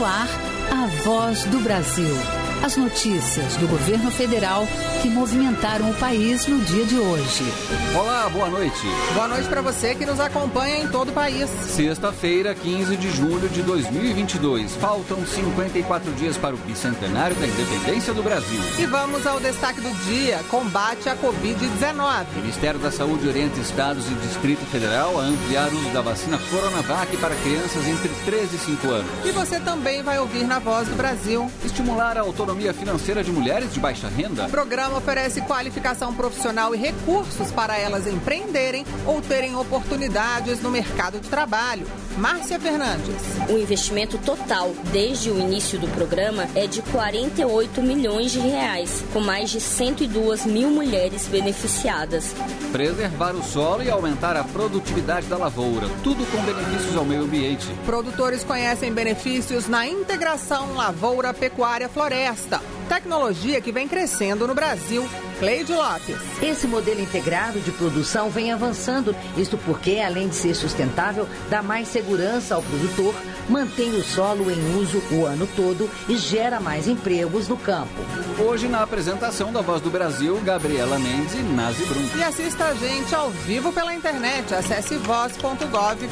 No ar, a Voz do Brasil. As notícias do governo federal que movimentaram o país no dia de hoje. Olá, boa noite. Boa noite para você que nos acompanha em todo o país. Sexta-feira, 15 de julho de 2022. Faltam 54 dias para o bicentenário da independência do Brasil. E vamos ao destaque do dia: combate à Covid-19. O Ministério da Saúde orienta estados e Distrito Federal a ampliar o uso da vacina Coronavac para crianças entre 13 e 5 anos. E você também vai ouvir na Voz do Brasil. Estimular a autonomia financeira de mulheres de baixa renda. O programa oferece qualificação profissional e recursos para elas empreenderem ou terem oportunidades no mercado de trabalho. Márcia Fernandes. O investimento total desde o início do programa é de 48 milhões de reais, com mais de 102 mil mulheres beneficiadas. Preservar o solo e aumentar a produtividade da lavoura, tudo com benefícios ao meio ambiente. Produtores conhecem benefícios na integração lavoura-pecuária-floresta. Tecnologia que vem crescendo no Brasil. Cleide Lopes. Esse modelo integrado de produção vem avançando, isto porque, além de ser sustentável, dá mais segurança ao produtor, mantém o solo em uso o ano todo e gera mais empregos no campo. Hoje, na apresentação da Voz do Brasil, Gabriela Mendes e Nazi Brum. E assista a gente ao vivo pela internet. Acesse voz.gov.br.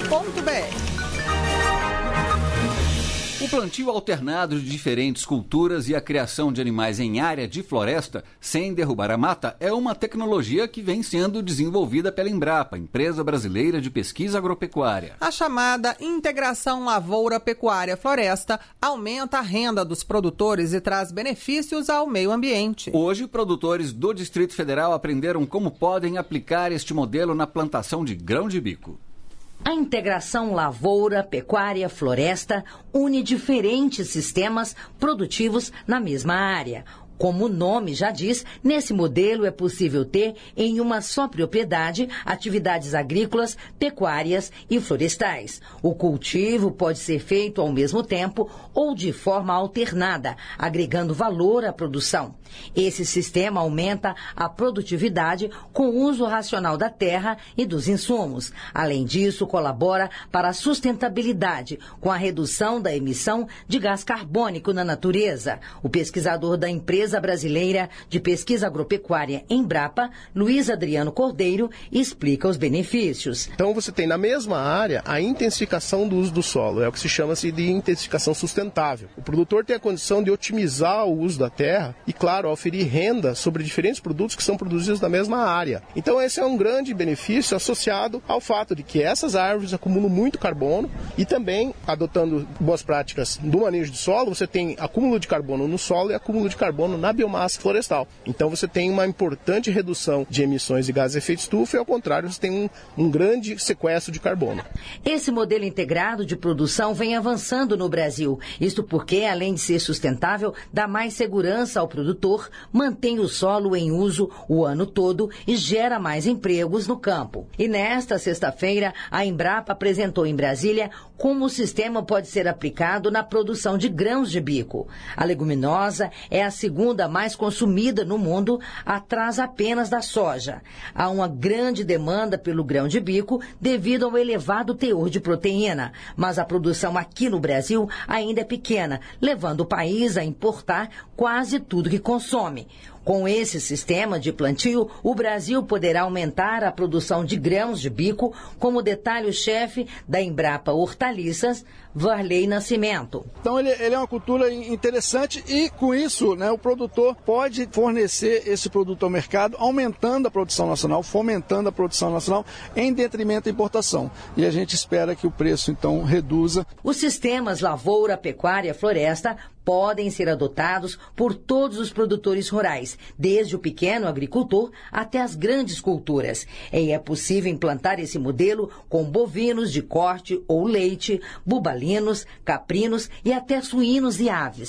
O plantio alternado de diferentes culturas e a criação de animais em área de floresta, sem derrubar a mata, é uma tecnologia que vem sendo desenvolvida pela Embrapa, Empresa Brasileira de Pesquisa Agropecuária. A chamada integração lavoura-pecuária-floresta aumenta a renda dos produtores e traz benefícios ao meio ambiente. Hoje, produtores do Distrito Federal aprenderam como podem aplicar este modelo na plantação de grão de bico. A integração lavoura, pecuária, floresta une diferentes sistemas produtivos na mesma área. Como o nome já diz, nesse modelo é possível ter em uma só propriedade atividades agrícolas, pecuárias e florestais. O cultivo pode ser feito ao mesmo tempo ou de forma alternada, agregando valor à produção. Esse sistema aumenta a produtividade com o uso racional da terra e dos insumos. Além disso, colabora para a sustentabilidade, com a redução da emissão de gás carbônico na natureza. O pesquisador da Empresa Brasileira de Pesquisa Agropecuária, Embrapa, Luiz Adriano Cordeiro, explica os benefícios. Então você tem na mesma área a intensificação do uso do solo, é o que se chama-se de intensificação sustentável. O produtor tem a condição de otimizar o uso da terra e, claro, oferir renda sobre diferentes produtos que são produzidos na mesma área. Então esse é um grande benefício associado ao fato de que essas árvores acumulam muito carbono e também, adotando boas práticas do manejo de solo, você tem acúmulo de carbono no solo e acúmulo de carbono na biomassa florestal. Então você tem uma importante redução de emissões de gases de efeito estufa e, ao contrário, você tem um grande sequestro de carbono. Esse modelo integrado de produção vem avançando no Brasil. Isto porque, além de ser sustentável, dá mais segurança ao produtor, mantém o solo em uso o ano todo e gera mais empregos no campo. E nesta sexta-feira, a Embrapa apresentou em Brasília como o sistema pode ser aplicado na produção de grãos de bico. A leguminosa é a segunda mais consumida no mundo, atrás apenas da soja. Há uma grande demanda pelo grão de bico devido ao elevado teor de proteína, mas a produção aqui no Brasil ainda é pequena, levando o país a importar quase tudo que consome. Com esse sistema de plantio, o Brasil poderá aumentar a produção de grãos de bico, como detalha o chefe da Embrapa Hortaliças, Varley Nascimento. Então ele é uma cultura interessante e, com isso, o produtor pode fornecer esse produto ao mercado, aumentando a produção nacional, fomentando a produção nacional, em detrimento da importação. E a gente espera que o preço, então, reduza. Os sistemas lavoura, pecuária, floresta podem ser adotados por todos os produtores rurais, desde o pequeno agricultor até as grandes culturas. E é possível implantar esse modelo com bovinos de corte ou leite, bubalinos, caprinos e até suínos e aves.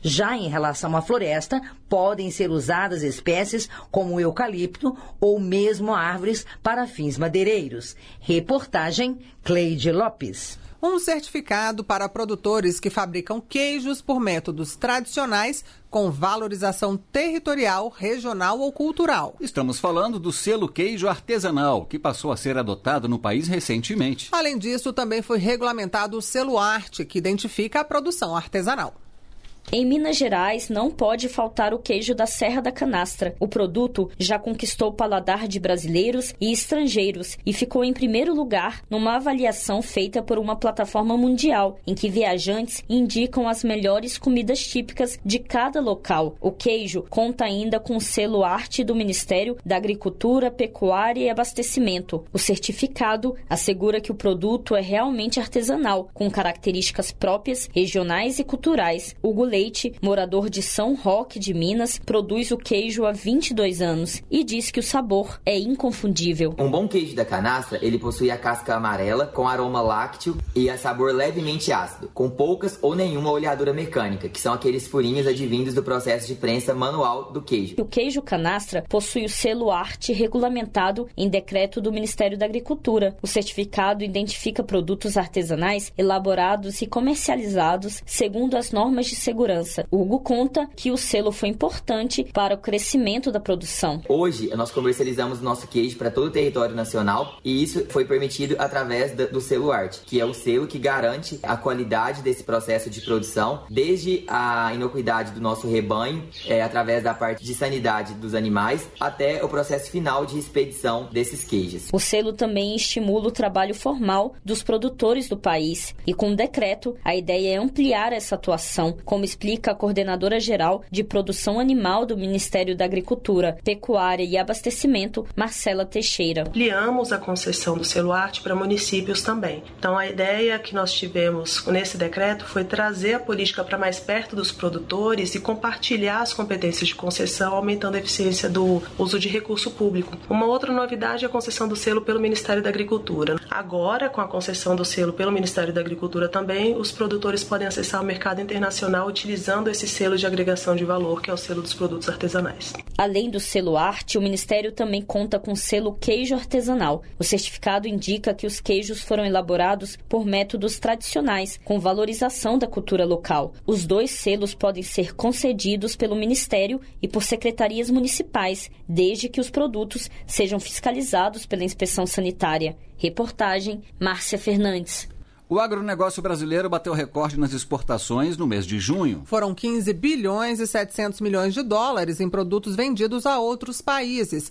Já em relação à floresta, podem ser usadas espécies como o eucalipto ou mesmo árvores para fins madeireiros. Reportagem Cleide Lopes. Um certificado para produtores que fabricam queijos por métodos tradicionais com valorização territorial, regional ou cultural. Estamos falando do selo queijo artesanal, que passou a ser adotado no país recentemente. Além disso, também foi regulamentado o selo Arte, que identifica a produção artesanal. Em Minas Gerais, não pode faltar o queijo da Serra da Canastra. O produto já conquistou o paladar de brasileiros e estrangeiros e ficou em primeiro lugar numa avaliação feita por uma plataforma mundial, em que viajantes indicam as melhores comidas típicas de cada local. O queijo conta ainda com o selo Arte do Ministério da Agricultura, Pecuária e Abastecimento. O certificado assegura que o produto é realmente artesanal, com características próprias, regionais e culturais. Hugo Leite, morador de São Roque de Minas, produz o queijo há 22 anos e diz que o sabor é inconfundível. Um bom queijo da canastra, ele possui a casca amarela com aroma lácteo e a sabor levemente ácido, com poucas ou nenhuma oleadura mecânica, que são aqueles furinhos advindos do processo de prensa manual do queijo. O queijo canastra possui o selo Arte regulamentado em decreto do Ministério da Agricultura. O certificado identifica produtos artesanais elaborados e comercializados segundo as normas de segurança. Hugo conta que o selo foi importante para o crescimento da produção. Hoje, nós comercializamos o nosso queijo para todo o território nacional e isso foi permitido através do selo Arte, que é o selo que garante a qualidade desse processo de produção, desde a inocuidade do nosso rebanho, através da parte de sanidade dos animais, até o processo final de expedição desses queijos. O selo também estimula o trabalho formal dos produtores do país e, com o decreto, a ideia é ampliar essa atuação, como explica a coordenadora-geral de produção animal do Ministério da Agricultura, Pecuária e Abastecimento, Marcela Teixeira. Ampliamos a concessão do selo Arte para municípios também. Então, a ideia que nós tivemos nesse decreto foi trazer a política para mais perto dos produtores e compartilhar as competências de concessão, aumentando a eficiência do uso de recurso público. Uma outra novidade é a concessão do selo pelo Ministério da Agricultura. Agora, com a concessão do selo pelo Ministério da Agricultura também, os produtores podem acessar o mercado internacional utilizando esse selo de agregação de valor, que é o selo dos produtos artesanais. Além do selo Arte, o Ministério também conta com o selo Queijo Artesanal. O certificado indica que os queijos foram elaborados por métodos tradicionais, com valorização da cultura local. Os dois selos podem ser concedidos pelo Ministério e por secretarias municipais, desde que os produtos sejam fiscalizados pela inspeção sanitária. Reportagem Márcia Fernandes. O agronegócio brasileiro bateu recorde nas exportações no mês de junho. Foram 15 bilhões e 700 milhões de dólares em produtos vendidos a outros países,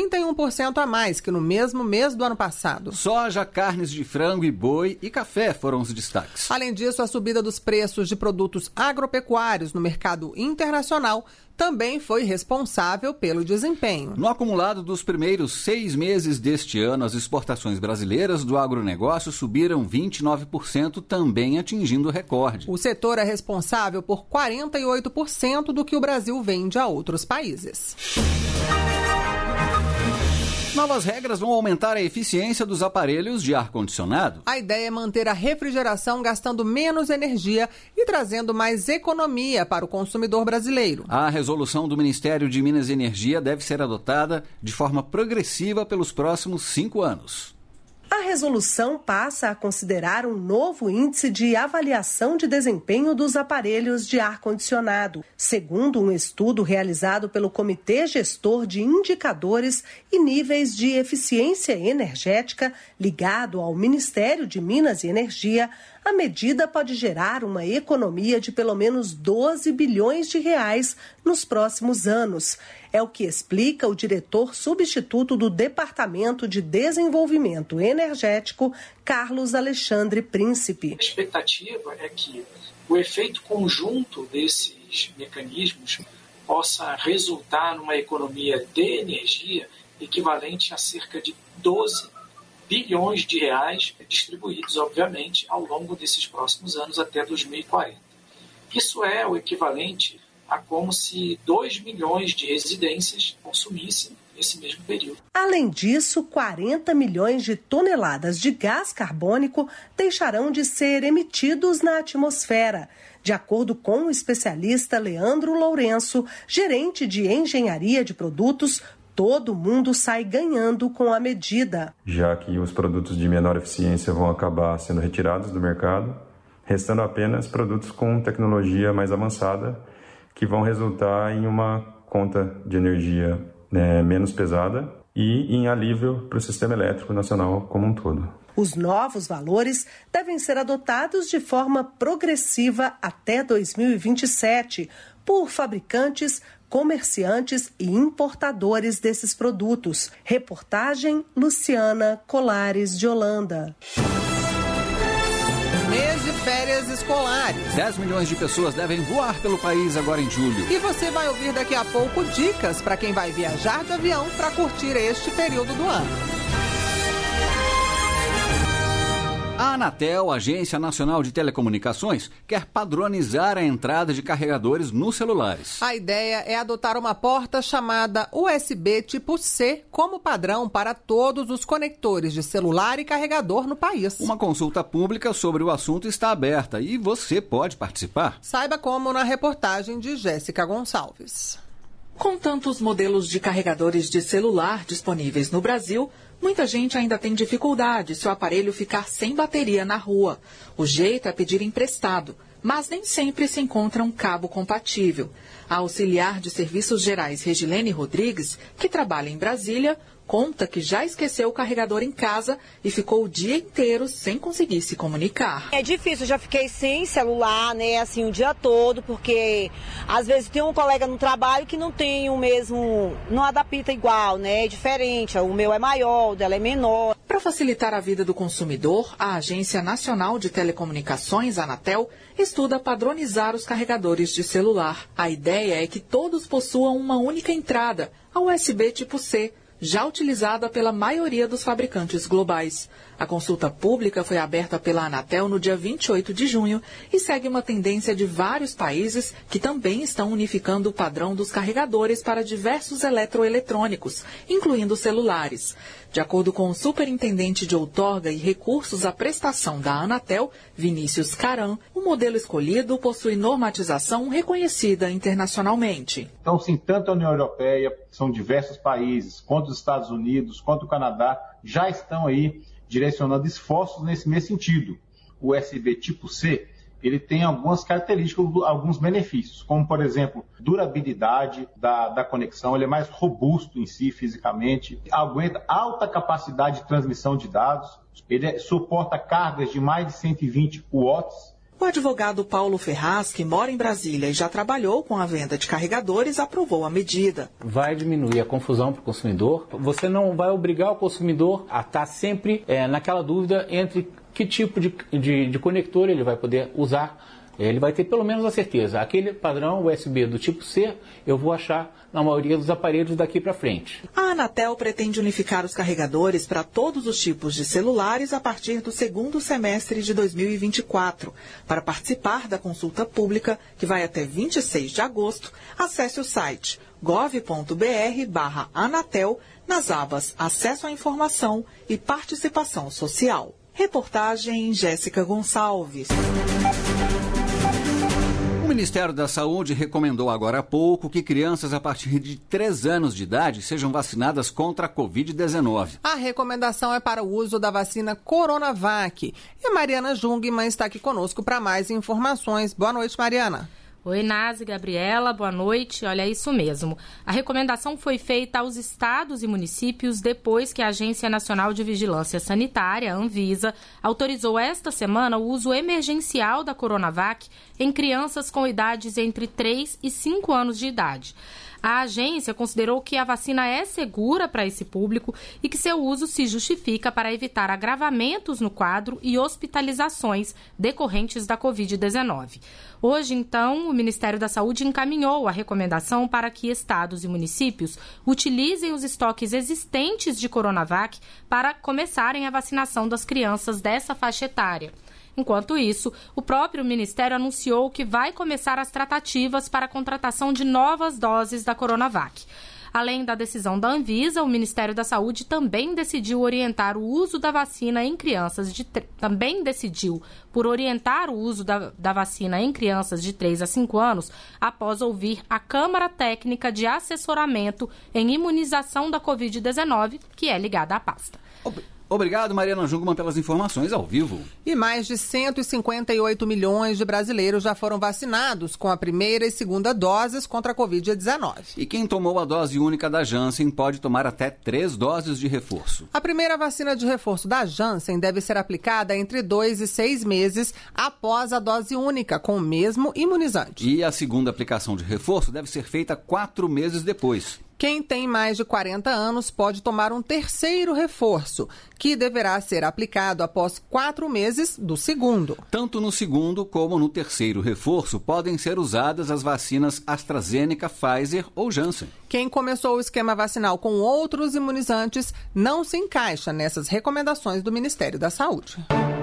31% a mais que no mesmo mês do ano passado. Soja, carnes de frango e boi e café foram os destaques. Além disso, a subida dos preços de produtos agropecuários no mercado internacional também foi responsável pelo desempenho. No acumulado dos primeiros 6 meses deste ano, as exportações brasileiras do agronegócio subiram 29%, também atingindo o recorde. O setor é responsável por 48% do que o Brasil vende a outros países. Novas regras vão aumentar a eficiência dos aparelhos de ar-condicionado. A ideia é manter a refrigeração gastando menos energia e trazendo mais economia para o consumidor brasileiro. A resolução do Ministério de Minas e Energia deve ser adotada de forma progressiva pelos próximos 5 anos. A resolução passa a considerar um novo índice de avaliação de desempenho dos aparelhos de ar-condicionado, segundo um estudo realizado pelo Comitê Gestor de Indicadores e Níveis de Eficiência Energética, ligado ao Ministério de Minas e Energia. A medida pode gerar uma economia de pelo menos 12 bilhões de reais nos próximos anos. É o que explica o diretor substituto do Departamento de Desenvolvimento Energético, Carlos Alexandre Príncipe. A expectativa é que o efeito conjunto desses mecanismos possa resultar numa economia de energia equivalente a cerca de 12 bilhões de reais distribuídos, obviamente, ao longo desses próximos anos até 2040. Isso é o equivalente a como se 2 milhões de residências consumissem nesse mesmo período. Além disso, 40 milhões de toneladas de gás carbônico deixarão de ser emitidos na atmosfera. De acordo com o especialista Leandro Lourenço, gerente de engenharia de produtos, todo mundo sai ganhando com a medida. Já que os produtos de menor eficiência vão acabar sendo retirados do mercado, restando apenas produtos com tecnologia mais avançada, que vão resultar em uma conta de energia menos pesada e em alívio para o sistema elétrico nacional como um todo. Os novos valores devem ser adotados de forma progressiva até 2027 por fabricantes, comerciantes e importadores desses produtos. Reportagem Luciana Colares de Holanda. Mês de férias escolares. 10 milhões de pessoas devem voar pelo país agora em julho. E você vai ouvir daqui a pouco dicas para quem vai viajar de avião para curtir este período do ano. A Anatel, Agência Nacional de Telecomunicações, quer padronizar a entrada de carregadores nos celulares. A ideia é adotar uma porta chamada USB tipo C como padrão para todos os conectores de celular e carregador no país. Uma consulta pública sobre o assunto está aberta e você pode participar. Saiba como na reportagem de Jéssica Gonçalves. Com tantos modelos de carregadores de celular disponíveis no Brasil, muita gente ainda tem dificuldade se o aparelho ficar sem bateria na rua. O jeito é pedir emprestado, mas nem sempre se encontra um cabo compatível. A auxiliar de serviços gerais Regilene Rodrigues, que trabalha em Brasília, conta que já esqueceu o carregador em casa e ficou o dia inteiro sem conseguir se comunicar. É difícil, eu já fiquei sem celular, né, assim, o dia todo, porque às vezes tem um colega no trabalho que não tem o mesmo, não adapta igual, né, é diferente, o meu é maior, o dela é menor. Para facilitar a vida do consumidor, a Agência Nacional de Telecomunicações, Anatel, estuda padronizar os carregadores de celular. A ideia é que todos possuam uma única entrada, a USB tipo C, já utilizada pela maioria dos fabricantes globais. A consulta pública foi aberta pela Anatel no dia 28 de junho e segue uma tendência de vários países que também estão unificando o padrão dos carregadores para diversos eletroeletrônicos, incluindo celulares. De acordo com o superintendente de outorga e recursos à prestação da Anatel, Vinícius Caram, o modelo escolhido possui normatização reconhecida internacionalmente. Então, sim, tanto a União Europeia, são diversos países, quanto os Estados Unidos, quanto o Canadá, já estão aí direcionando esforços nesse mesmo sentido. O USB tipo C, ele tem algumas características, alguns benefícios, como, por exemplo, durabilidade da conexão, ele é mais robusto em si fisicamente, aguenta alta capacidade de transmissão de dados, ele suporta cargas de mais de 120 watts. O advogado Paulo Ferraz, que mora em Brasília e já trabalhou com a venda de carregadores, aprovou a medida. Vai diminuir a confusão para o consumidor. Você não vai obrigar o consumidor a estar sempre naquela dúvida entre que tipo de conector ele vai poder usar. Ele vai ter pelo menos a certeza. Aquele padrão USB do tipo C, eu vou achar na maioria dos aparelhos daqui para frente. A Anatel pretende unificar os carregadores para todos os tipos de celulares a partir do segundo semestre de 2024. Para participar da consulta pública, que vai até 26 de agosto, acesse o site gov.br/Anatel nas abas Acesso à Informação e Participação Social. Reportagem Jéssica Gonçalves. O Ministério da Saúde recomendou agora há pouco que crianças a partir de 3 anos de idade sejam vacinadas contra a Covid-19. A recomendação é para o uso da vacina Coronavac. E a Mariana Jungmann está aqui conosco para mais informações. Boa noite, Mariana. Oi, Nazi, Gabriela, boa noite. Olha, é isso mesmo. A recomendação foi feita aos estados e municípios depois que a Agência Nacional de Vigilância Sanitária, a Anvisa, autorizou esta semana o uso emergencial da Coronavac em crianças com idades entre 3 e 5 anos de idade. A agência considerou que a vacina é segura para esse público e que seu uso se justifica para evitar agravamentos no quadro e hospitalizações decorrentes da Covid-19. Hoje, então, o Ministério da Saúde encaminhou a recomendação para que estados e municípios utilizem os estoques existentes de Coronavac para começarem a vacinação das crianças dessa faixa etária. Enquanto isso, o próprio Ministério anunciou que vai começar as tratativas para a contratação de novas doses da Coronavac. Além da decisão da Anvisa, o Ministério da Saúde também decidiu orientar o uso da vacina em crianças de 3 a 5 anos, após ouvir a Câmara Técnica de Assessoramento em Imunização da Covid-19, que é ligada à pasta. Obrigado, Mariana Jungmann, pelas informações ao vivo. E mais de 158 milhões de brasileiros já foram vacinados com a primeira e segunda doses contra a Covid-19. E quem tomou a dose única da Janssen pode tomar até 3 doses de reforço. A primeira vacina de reforço da Janssen deve ser aplicada entre 2 e 6 meses após a dose única, com o mesmo imunizante. E a segunda aplicação de reforço deve ser feita 4 meses depois. Quem tem mais de 40 anos pode tomar um terceiro reforço, que deverá ser aplicado após 4 meses do segundo. Tanto no segundo como no terceiro reforço podem ser usadas as vacinas AstraZeneca, Pfizer ou Janssen. Quem começou o esquema vacinal com outros imunizantes não se encaixa nessas recomendações do Ministério da Saúde.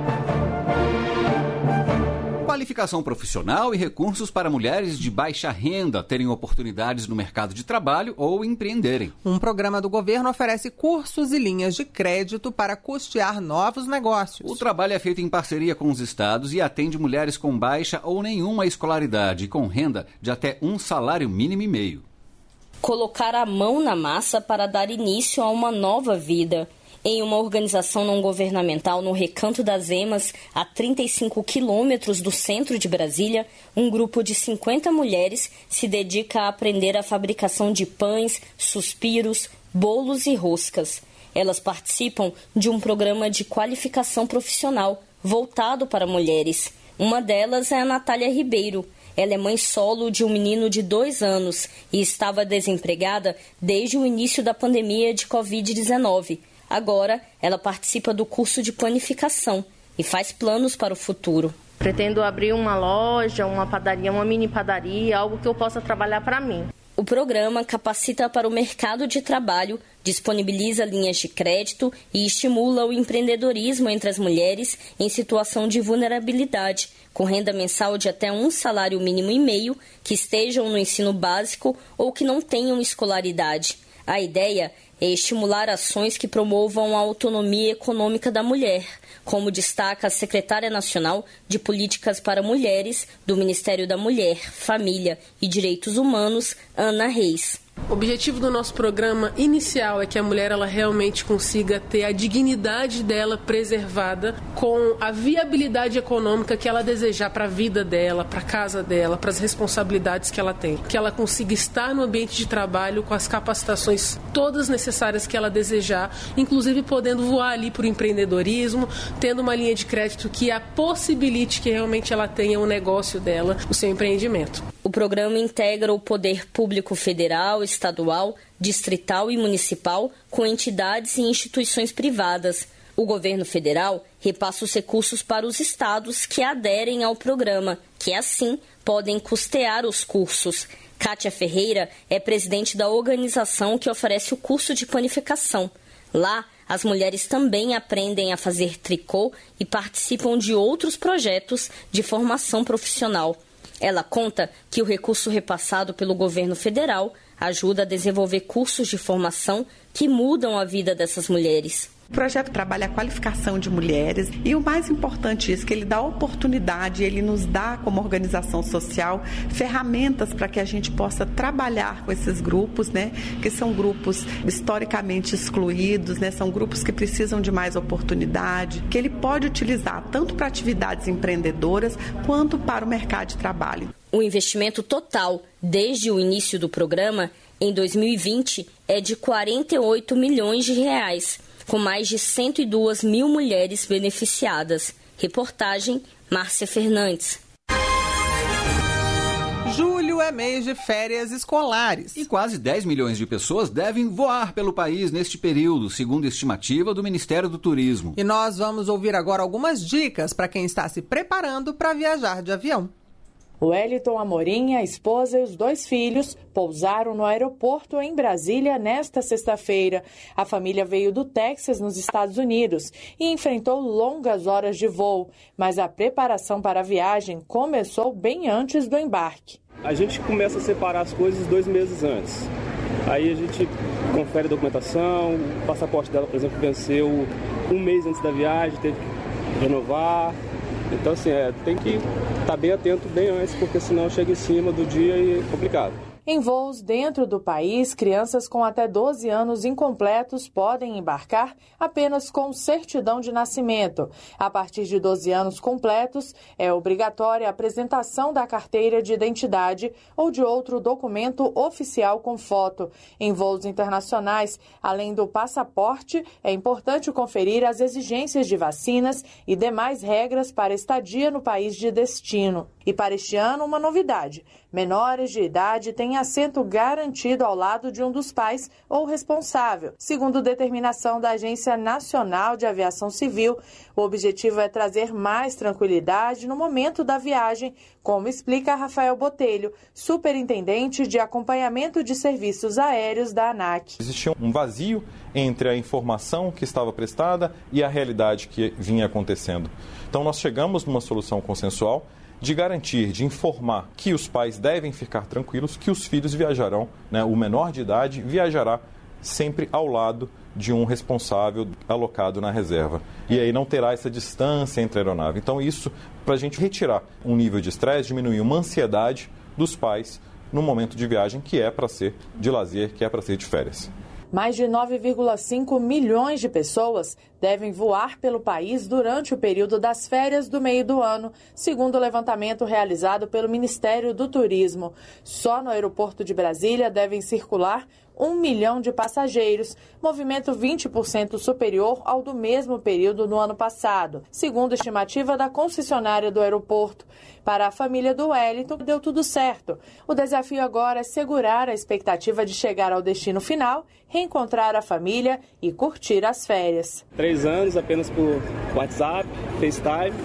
Qualificação profissional e recursos para mulheres de baixa renda terem oportunidades no mercado de trabalho ou empreenderem. Um programa do governo oferece cursos e linhas de crédito para custear novos negócios. O trabalho é feito em parceria com os estados e atende mulheres com baixa ou nenhuma escolaridade e com renda de até um salário mínimo e meio. Colocar a mão na massa para dar início a uma nova vida. Em uma organização não governamental no Recanto das Emas, a 35 quilômetros do centro de Brasília, um grupo de 50 mulheres se dedica a aprender a fabricação de pães, suspiros, bolos e roscas. Elas participam de um programa de qualificação profissional voltado para mulheres. Uma delas é a Natália Ribeiro. Ela é mãe solo de um menino de 2 anos e estava desempregada desde o início da pandemia de Covid-19. Agora, ela participa do curso de planificação e faz planos para o futuro. Pretendo abrir uma loja, uma padaria, uma mini padaria, algo que eu possa trabalhar para mim. O programa capacita para o mercado de trabalho, disponibiliza linhas de crédito e estimula o empreendedorismo entre as mulheres em situação de vulnerabilidade, com renda mensal de até um salário mínimo e meio, que estejam no ensino básico ou que não tenham escolaridade. A ideia é estimular ações que promovam a autonomia econômica da mulher, como destaca a secretária nacional de Políticas para Mulheres do Ministério da Mulher, Família e Direitos Humanos, Ana Reis. O objetivo do nosso programa inicial é que a mulher ela realmente consiga ter a dignidade dela preservada com a viabilidade econômica que ela desejar para a vida dela, para a casa dela, para as responsabilidades que ela tem. Que ela consiga estar no ambiente de trabalho com as capacitações todas necessárias que ela desejar, inclusive podendo voar ali para o empreendedorismo, tendo uma linha de crédito que a possibilite que realmente ela tenha o negócio dela, o seu empreendimento. O programa integra o poder público federal, estadual, distrital e municipal com entidades e instituições privadas. O governo federal repassa os recursos para os estados que aderem ao programa, que assim podem custear os cursos. Kátia Ferreira é presidente da organização que oferece o curso de planificação. Lá, as mulheres também aprendem a fazer tricô e participam de outros projetos de formação profissional. Ela conta que o recurso repassado pelo governo federal ajuda a desenvolver cursos de formação que mudam a vida dessas mulheres. O projeto trabalha a qualificação de mulheres e o mais importante é que ele dá oportunidade, ele nos dá como organização social ferramentas para que a gente possa trabalhar com esses grupos, né, que são grupos historicamente excluídos, né, são grupos que precisam de mais oportunidade, que ele pode utilizar tanto para atividades empreendedoras quanto para o mercado de trabalho. O investimento total desde o início do programa, em 2020, é de 48 milhões de reais. Com mais de 102 mil mulheres beneficiadas. Reportagem, Márcia Fernandes. Julho é mês de férias escolares. E quase 10 milhões de pessoas devem voar pelo país neste período, segundo a estimativa do Ministério do Turismo. E nós vamos ouvir agora algumas dicas para quem está se preparando para viajar de avião. O Wellington Amorim, a esposa e os 2 filhos pousaram no aeroporto em Brasília nesta sexta-feira. A família veio do Texas, nos Estados Unidos, e enfrentou longas horas de voo, mas a preparação para a viagem começou bem antes do embarque. A gente começa a separar as coisas 2 meses antes. Aí a gente confere a documentação, o passaporte dela, por exemplo, venceu um mês antes da viagem, tem que renovar. Então, assim, tem que estar bem atento bem antes, porque senão chega em cima do dia e é complicado. Em voos dentro do país, crianças com até 12 anos incompletos podem embarcar apenas com certidão de nascimento. A partir de 12 anos completos, é obrigatória a apresentação da carteira de identidade ou de outro documento oficial com foto. Em voos internacionais, além do passaporte, é importante conferir as exigências de vacinas e demais regras para estadia no país de destino. E para este ano, uma novidade: menores de idade têm assento garantido ao lado de um dos pais ou responsável. Segundo determinação da Agência Nacional de Aviação Civil, o objetivo é trazer mais tranquilidade no momento da viagem, como explica Rafael Botelho, superintendente de acompanhamento de serviços aéreos da ANAC. Existia um vazio entre a informação que estava prestada e a realidade que vinha acontecendo. Então nós chegamos numa solução consensual de garantir, de informar que os pais devem ficar tranquilos, que os filhos viajarão, o menor de idade viajará sempre ao lado de um responsável alocado na reserva. E aí não terá essa distância entre a aeronave. Então isso, para a gente retirar um nível de estresse, diminuir uma ansiedade dos pais no momento de viagem, que é para ser de lazer, que é para ser de férias. Mais de 9,5 milhões de pessoas devem voar pelo país durante o período das férias do meio do ano, segundo o levantamento realizado pelo Ministério do Turismo. Só no aeroporto de Brasília devem circular 1 milhão de passageiros, movimento 20% superior ao do mesmo período no ano passado, segundo a estimativa da concessionária do aeroporto. Para a família do Wellington, deu tudo certo. O desafio agora é segurar a expectativa de chegar ao destino final, reencontrar a família e curtir as férias. 3 anos apenas por WhatsApp, FaceTime.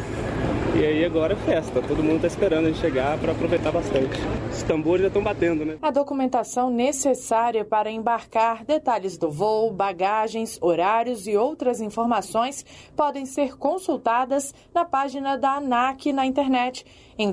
E aí agora é festa, todo mundo está esperando a gente chegar para aproveitar bastante. Os tambores já estão batendo, né? A documentação necessária para embarcar, detalhes do voo, bagagens, horários e outras informações podem ser consultadas na página da ANAC na internet, em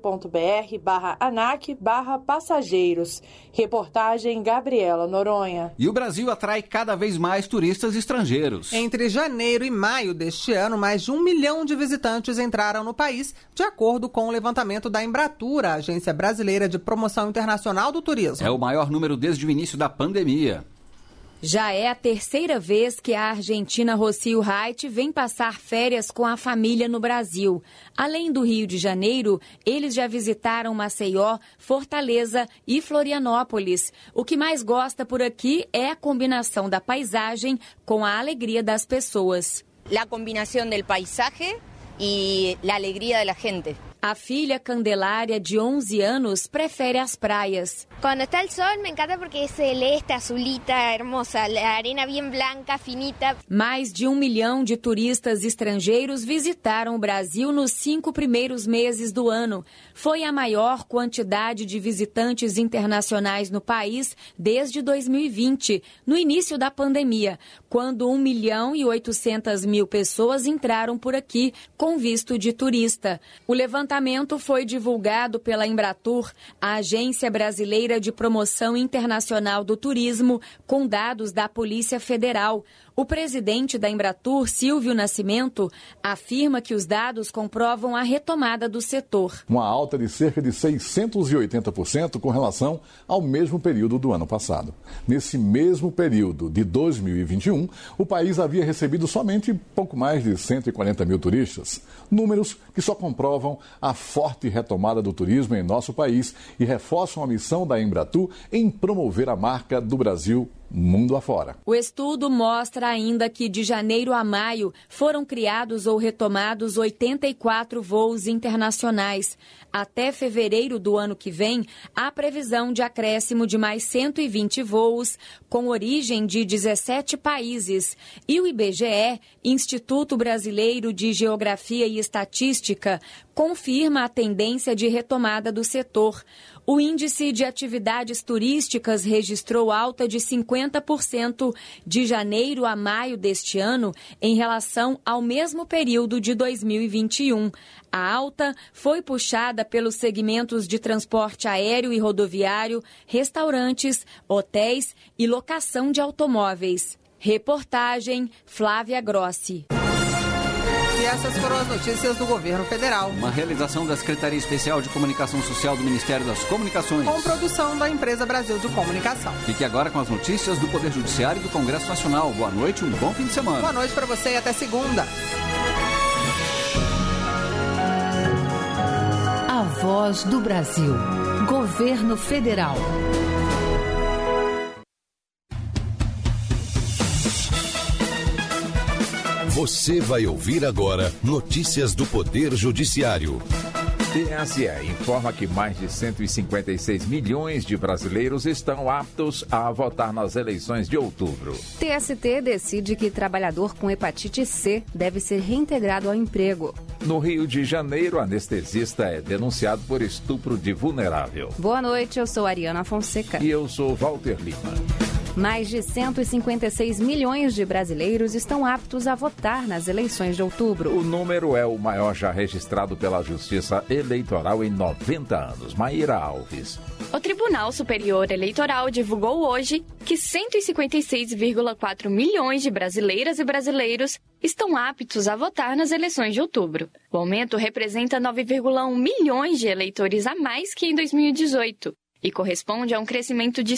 gov.br/ANAC/passageiros. Reportagem Gabriela Noronha. E o Brasil atrai cada vez mais turistas estrangeiros. Entre janeiro e maio deste ano, mais de 1 milhão de visitantes entraram no país, de acordo com o levantamento da Embratur, a Agência Brasileira de Promoção Internacional do Turismo. É o maior número desde o início da pandemia. Já é a terceira vez que a argentina Rocio Reit vem passar férias com a família no Brasil. Além do Rio de Janeiro, eles já visitaram Maceió, Fortaleza e Florianópolis. O que mais gosta por aqui é a combinação da paisagem com a alegria das pessoas. A combinação do paisagem e a alegria da gente. A filha Candelária, de 11 anos, prefere as praias. Quando está o sol, me encanta porque é celeste, azulita, hermosa, a arena bem branca, finita. Mais de 1 milhão de turistas estrangeiros visitaram o Brasil nos 5 primeiros meses do ano. Foi a maior quantidade de visitantes internacionais no país desde 2020, no início da pandemia, quando 1.800.000 pessoas entraram por aqui com visto de turista. O levantamento foi divulgado pela Embratur, a Agência Brasileira de Promoção Internacional do Turismo, com dados da Polícia Federal. O presidente da Embratur, Silvio Nascimento, afirma que os dados comprovam a retomada do setor. Uma alta de cerca de 680% com relação ao mesmo período do ano passado. Nesse mesmo período de 2021, o país havia recebido somente pouco mais de 140 mil turistas. Números que só comprovam a forte retomada do turismo em nosso país e reforçam a missão da Embratur em promover a marca do Brasil mundo afora. O estudo mostra ainda que de janeiro a maio foram criados ou retomados 84 voos internacionais. Até fevereiro do ano que vem, há previsão de acréscimo de mais 120 voos, com origem de 17 países. E o IBGE, Instituto Brasileiro de Geografia e Estatística, confirma a tendência de retomada do setor. O índice de atividades turísticas registrou alta de 50% de janeiro a maio deste ano em relação ao mesmo período de 2021. A alta foi puxada pelos segmentos de transporte aéreo e rodoviário, restaurantes, hotéis e locação de automóveis. Reportagem Flávia Grossi. E essas foram as notícias do governo federal. Uma realização da Secretaria Especial de Comunicação Social do Ministério das Comunicações. Com produção da Empresa Brasil de Comunicação. Fique agora com as notícias do Poder Judiciário e do Congresso Nacional. Boa noite, um bom fim de semana. Boa noite para você e até segunda. A Voz do Brasil. Governo Federal. Você vai ouvir agora notícias do Poder Judiciário. TSE informa que mais de 156 milhões de brasileiros estão aptos a votar nas eleições de outubro. TST decide que trabalhador com hepatite C deve ser reintegrado ao emprego. No Rio de Janeiro, anestesista é denunciado por estupro de vulnerável. Boa noite, eu sou Ariana Fonseca. E eu sou Walter Lima. Mais de 156 milhões de brasileiros estão aptos a votar nas eleições de outubro. O número é o maior já registrado pela Justiça Eleitoral em 90 anos. Maíra Alves. O Tribunal Superior Eleitoral divulgou hoje que 156,4 milhões de brasileiras e brasileiros estão aptos a votar nas eleições de outubro. O aumento representa 9,1 milhões de eleitores a mais que em 2018. E corresponde a um crescimento de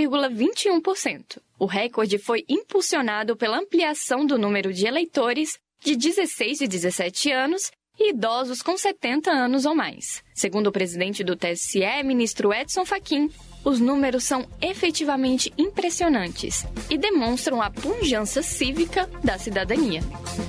6,21%. O recorde foi impulsionado pela ampliação do número de eleitores de 16 e 17 anos e idosos com 70 anos ou mais. Segundo o presidente do TSE, ministro Edson Fachin, os números são efetivamente impressionantes e demonstram a pujança cívica da cidadania.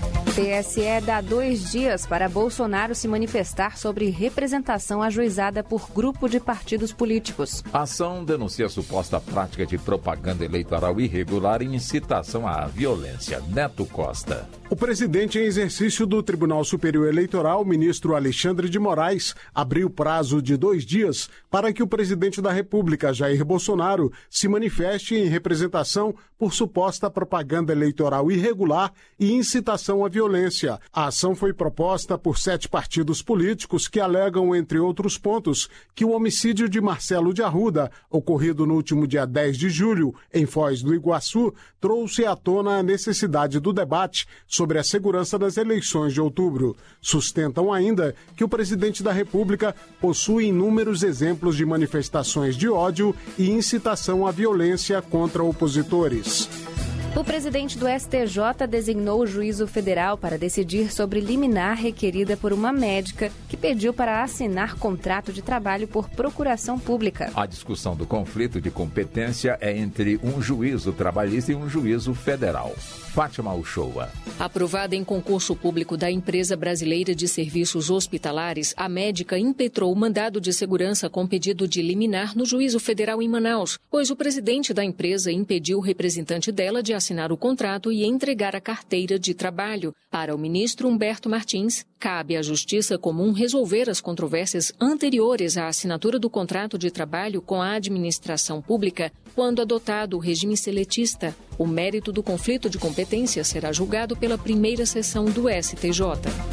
TSE dá 2 dias para Bolsonaro se manifestar sobre representação ajuizada por grupo de partidos políticos. A ação denuncia a suposta prática de propaganda eleitoral irregular em incitação à violência. Neto Costa. O presidente em exercício do Tribunal Superior Eleitoral, ministro Alexandre de Moraes, abriu prazo de 2 dias para que o presidente da República, Jair Bolsonaro, se manifeste em representação por suposta propaganda eleitoral irregular e incitação à violência. A ação foi proposta por 7 partidos políticos que alegam, entre outros pontos, que o homicídio de Marcelo de Arruda, ocorrido no último dia 10 de julho, em Foz do Iguaçu, trouxe à tona a necessidade do debate sobre a segurança das eleições de outubro. Sustentam ainda que o presidente da República possui inúmeros exemplos de manifestações de ódio e incitação à violência contra opositores. O presidente do STJ designou o juízo federal para decidir sobre liminar requerida por uma médica que pediu para assinar contrato de trabalho por procuração pública. A discussão do conflito de competência é entre um juízo trabalhista e um juízo federal. Fátima Uchoa. Aprovada em concurso público da Empresa Brasileira de Serviços Hospitalares, a médica impetrou o mandado de segurança com pedido de liminar no juízo federal em Manaus, pois o presidente da empresa impediu o representante dela de assinar o contrato e entregar a carteira de trabalho. Para o ministro Humberto Martins, cabe à Justiça Comum resolver as controvérsias anteriores à assinatura do contrato de trabalho com a administração pública quando adotado o regime seletista. O mérito do conflito de competência será julgado pela primeira sessão do STJ.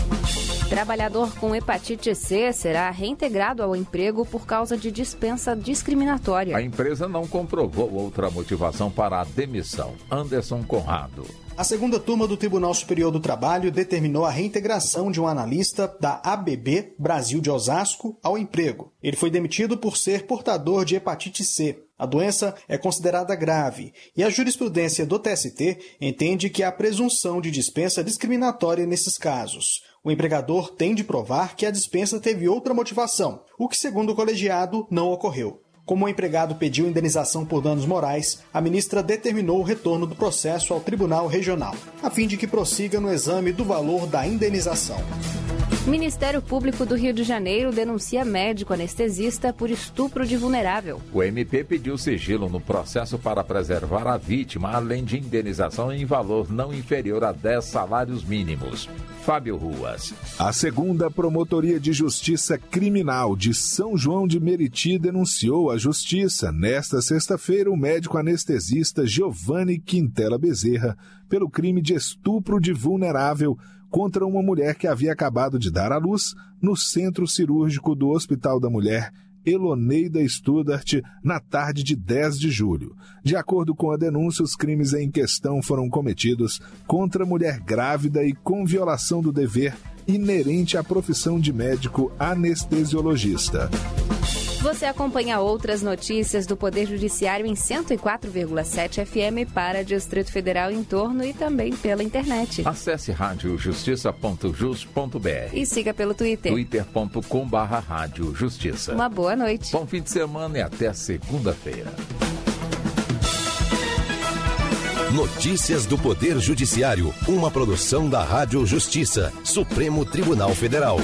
Trabalhador com hepatite C será reintegrado ao emprego por causa de dispensa discriminatória. A empresa não comprovou outra motivação para a demissão. Anderson Conrado. A segunda turma do Tribunal Superior do Trabalho determinou a reintegração de um analista da ABB Brasil de Osasco ao emprego. Ele foi demitido por ser portador de hepatite C. A doença é considerada grave e a jurisprudência do TST entende que há presunção de dispensa discriminatória nesses casos. O empregador tem de provar que a dispensa teve outra motivação, o que, segundo o colegiado, não ocorreu. Como o empregado pediu indenização por danos morais, a ministra determinou o retorno do processo ao Tribunal Regional, a fim de que prossiga no exame do valor da indenização. O Ministério Público do Rio de Janeiro denuncia médico anestesista por estupro de vulnerável. O MP pediu sigilo no processo para preservar a vítima, além de indenização em valor não inferior a 10 salários mínimos. Fábio Ruas. A segunda Promotoria de Justiça Criminal de São João de Meriti denunciou à Justiça, nesta sexta-feira, o médico anestesista Giovanni Quintela Bezerra pelo crime de estupro de vulnerável contra uma mulher que havia acabado de dar à luz no centro cirúrgico do Hospital da Mulher Eloneida Studart na tarde de 10 de julho. De acordo com a denúncia, os crimes em questão foram cometidos contra a mulher grávida e com violação do dever inerente à profissão de médico anestesiologista. Você acompanha outras notícias do Poder Judiciário em 104,7 FM para Distrito Federal e em torno e também pela internet. Acesse radiojustiça.jus.br e siga pelo Twitter. twitter.com/radiojustiça. Uma boa noite. Bom fim de semana e até segunda-feira. Notícias do Poder Judiciário, uma produção da Rádio Justiça, Supremo Tribunal Federal.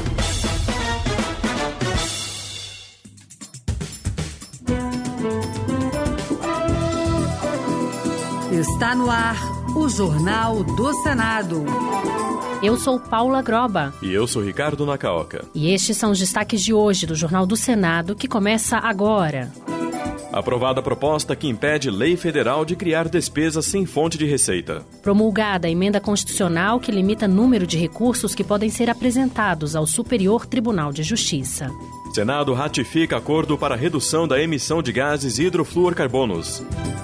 Está no ar o Jornal do Senado. Eu sou Paula Groba. E eu sou Ricardo Nacaoca. E estes são os destaques de hoje do Jornal do Senado, que começa agora. Aprovada a proposta que impede lei federal de criar despesas sem fonte de receita. Promulgada a emenda constitucional que limita o número de recursos que podem ser apresentados ao Superior Tribunal de Justiça. Senado ratifica acordo para redução da emissão de gases hidrofluorcarbonos.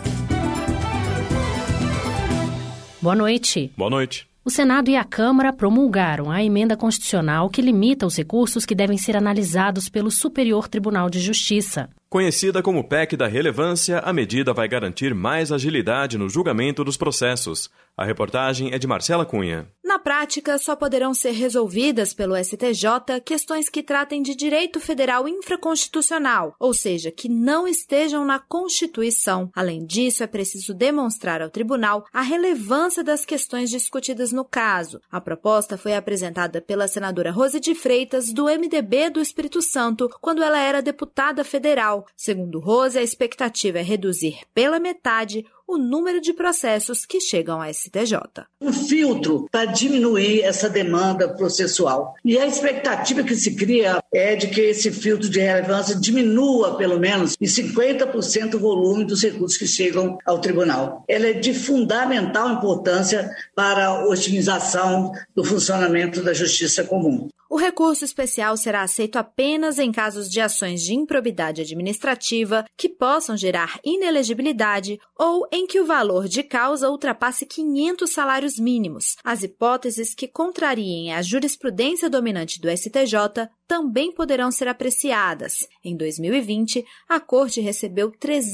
Boa noite. Boa noite. O Senado e a Câmara promulgaram a emenda constitucional que limita os recursos que devem ser analisados pelo Superior Tribunal de Justiça. Conhecida como PEC da relevância, a medida vai garantir mais agilidade no julgamento dos processos. A reportagem é de Marcela Cunha. Na prática, só poderão ser resolvidas pelo STJ questões que tratem de direito federal infraconstitucional, ou seja, que não estejam na Constituição. Além disso, é preciso demonstrar ao tribunal a relevância das questões discutidas no caso. A proposta foi apresentada pela senadora Rose de Freitas, do MDB do Espírito Santo, quando ela era deputada federal. Segundo Rose, a expectativa é reduzir pela metade o número de processos que chegam à STJ. Um filtro para diminuir essa demanda processual. E a expectativa que se cria é de que esse filtro de relevância diminua, pelo menos, em 50% o volume dos recursos que chegam ao tribunal. Ela é de fundamental importância para a otimização do funcionamento da justiça comum. O recurso especial será aceito apenas em casos de ações de improbidade administrativa que possam gerar inelegibilidade ou em que o valor de causa ultrapasse 500 salários mínimos. As hipóteses que contrariem a jurisprudência dominante do STJ também poderão ser apreciadas. Em 2020, a Corte recebeu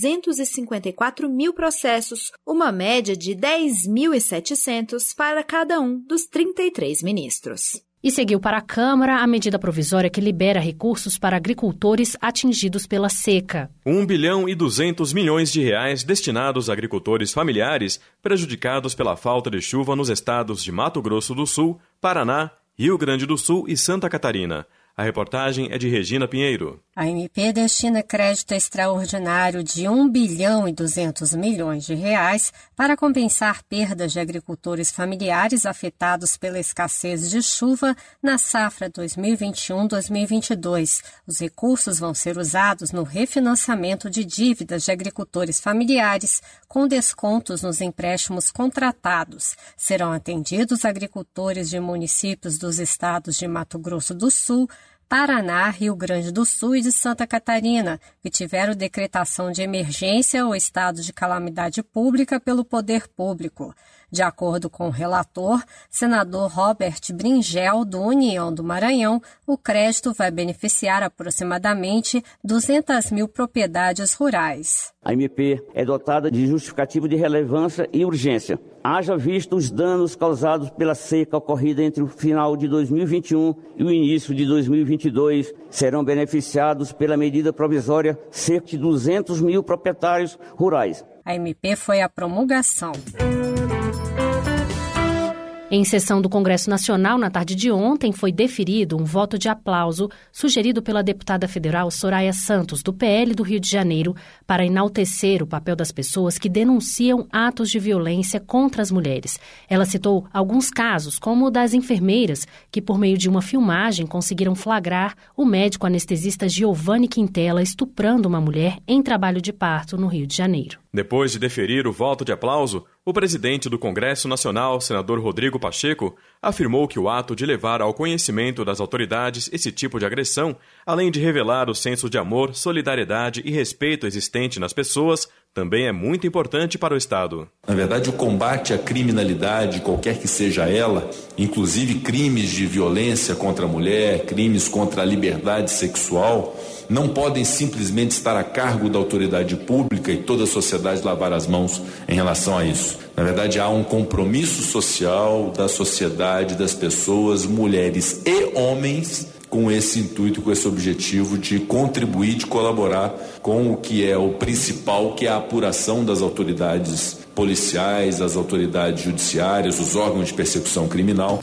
354 mil processos, uma média de 10.700 para cada um dos 33 ministros. E seguiu para a Câmara a medida provisória que libera recursos para agricultores atingidos pela seca. 1 bilhão e 200 milhões de reais destinados a agricultores familiares prejudicados pela falta de chuva nos estados de Mato Grosso do Sul, Paraná, Rio Grande do Sul e Santa Catarina. A reportagem é de Regina Pinheiro. A MP destina crédito extraordinário de 1 bilhão e 200 milhões de reais para compensar perdas de agricultores familiares afetados pela escassez de chuva na safra 2021-2022. Os recursos vão ser usados no refinanciamento de dívidas de agricultores familiares com descontos nos empréstimos contratados. Serão atendidos agricultores de municípios dos estados de Mato Grosso do Sul, Paraná, Rio Grande do Sul e de Santa Catarina, que tiveram decretação de emergência ou estado de calamidade pública pelo poder público. De acordo com o relator, senador Robert Bringel, do União do Maranhão, o crédito vai beneficiar aproximadamente 200 mil propriedades rurais. A MP é dotada de justificativo de relevância e urgência. Haja visto os danos causados pela seca ocorrida entre o final de 2021 e o início de 2022, serão beneficiados pela medida provisória cerca de 200 mil proprietários rurais. A MP foi a promulgação. Em sessão do Congresso Nacional, na tarde de ontem, foi deferido um voto de aplauso sugerido pela deputada federal Soraya Santos, do PL do Rio de Janeiro, para enaltecer o papel das pessoas que denunciam atos de violência contra as mulheres. Ela citou alguns casos, como o das enfermeiras, que por meio de uma filmagem conseguiram flagrar o médico anestesista Giovani Quintela estuprando uma mulher em trabalho de parto no Rio de Janeiro. Depois de deferir o voto de aplauso, o presidente do Congresso Nacional, senador Rodrigo Pacheco, afirmou que o ato de levar ao conhecimento das autoridades esse tipo de agressão, além de revelar o senso de amor, solidariedade e respeito existente nas pessoas, também é muito importante para o Estado. Na verdade, o combate à criminalidade, qualquer que seja ela, inclusive crimes de violência contra a mulher, crimes contra a liberdade sexual, não podem simplesmente estar a cargo da autoridade pública e toda a sociedade lavar as mãos em relação a isso. Na verdade, há um compromisso social da sociedade, das pessoas, mulheres e homens, com esse intuito, com esse objetivo de contribuir, de colaborar com o que é o principal, que é a apuração das autoridades policiais, das autoridades judiciárias, os órgãos de persecução criminal.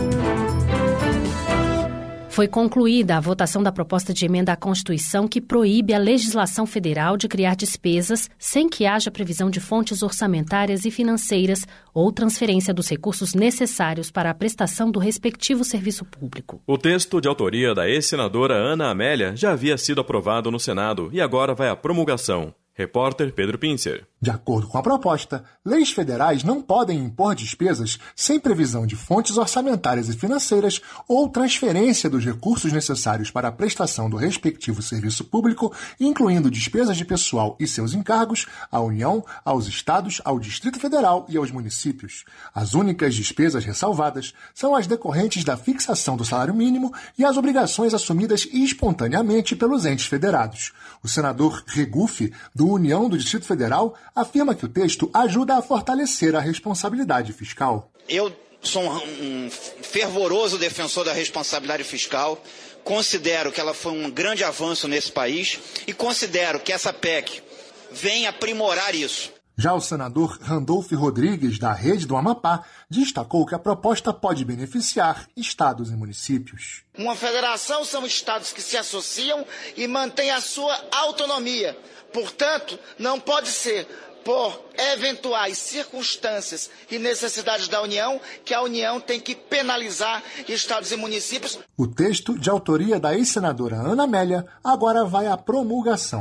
Foi concluída a votação da proposta de emenda à Constituição que proíbe a legislação federal de criar despesas sem que haja previsão de fontes orçamentárias e financeiras ou transferência dos recursos necessários para a prestação do respectivo serviço público. O texto, de autoria da ex-senadora Ana Amélia, já havia sido aprovado no Senado e agora vai à promulgação. Repórter Pedro Pincer. De acordo com a proposta, leis federais não podem impor despesas sem previsão de fontes orçamentárias e financeiras ou transferência dos recursos necessários para a prestação do respectivo serviço público, incluindo despesas de pessoal e seus encargos, à União, aos estados, ao Distrito Federal e aos municípios. As únicas despesas ressalvadas são as decorrentes da fixação do salário mínimo e as obrigações assumidas espontaneamente pelos entes federados. O senador Regufe, do União do Distrito Federal, afirma que o texto ajuda a fortalecer a responsabilidade fiscal. Eu sou um fervoroso defensor da responsabilidade fiscal, considero que ela foi um grande avanço nesse país e considero que essa PEC vem aprimorar isso. Já o senador Randolfo Rodrigues, da Rede do Amapá, destacou que a proposta pode beneficiar estados e municípios. Uma federação são estados que se associam e mantêm a sua autonomia. Portanto, não pode ser por eventuais circunstâncias e necessidades da União que a União tem que penalizar estados e municípios. O texto, de autoria da ex-senadora Ana Amélia, agora vai à promulgação.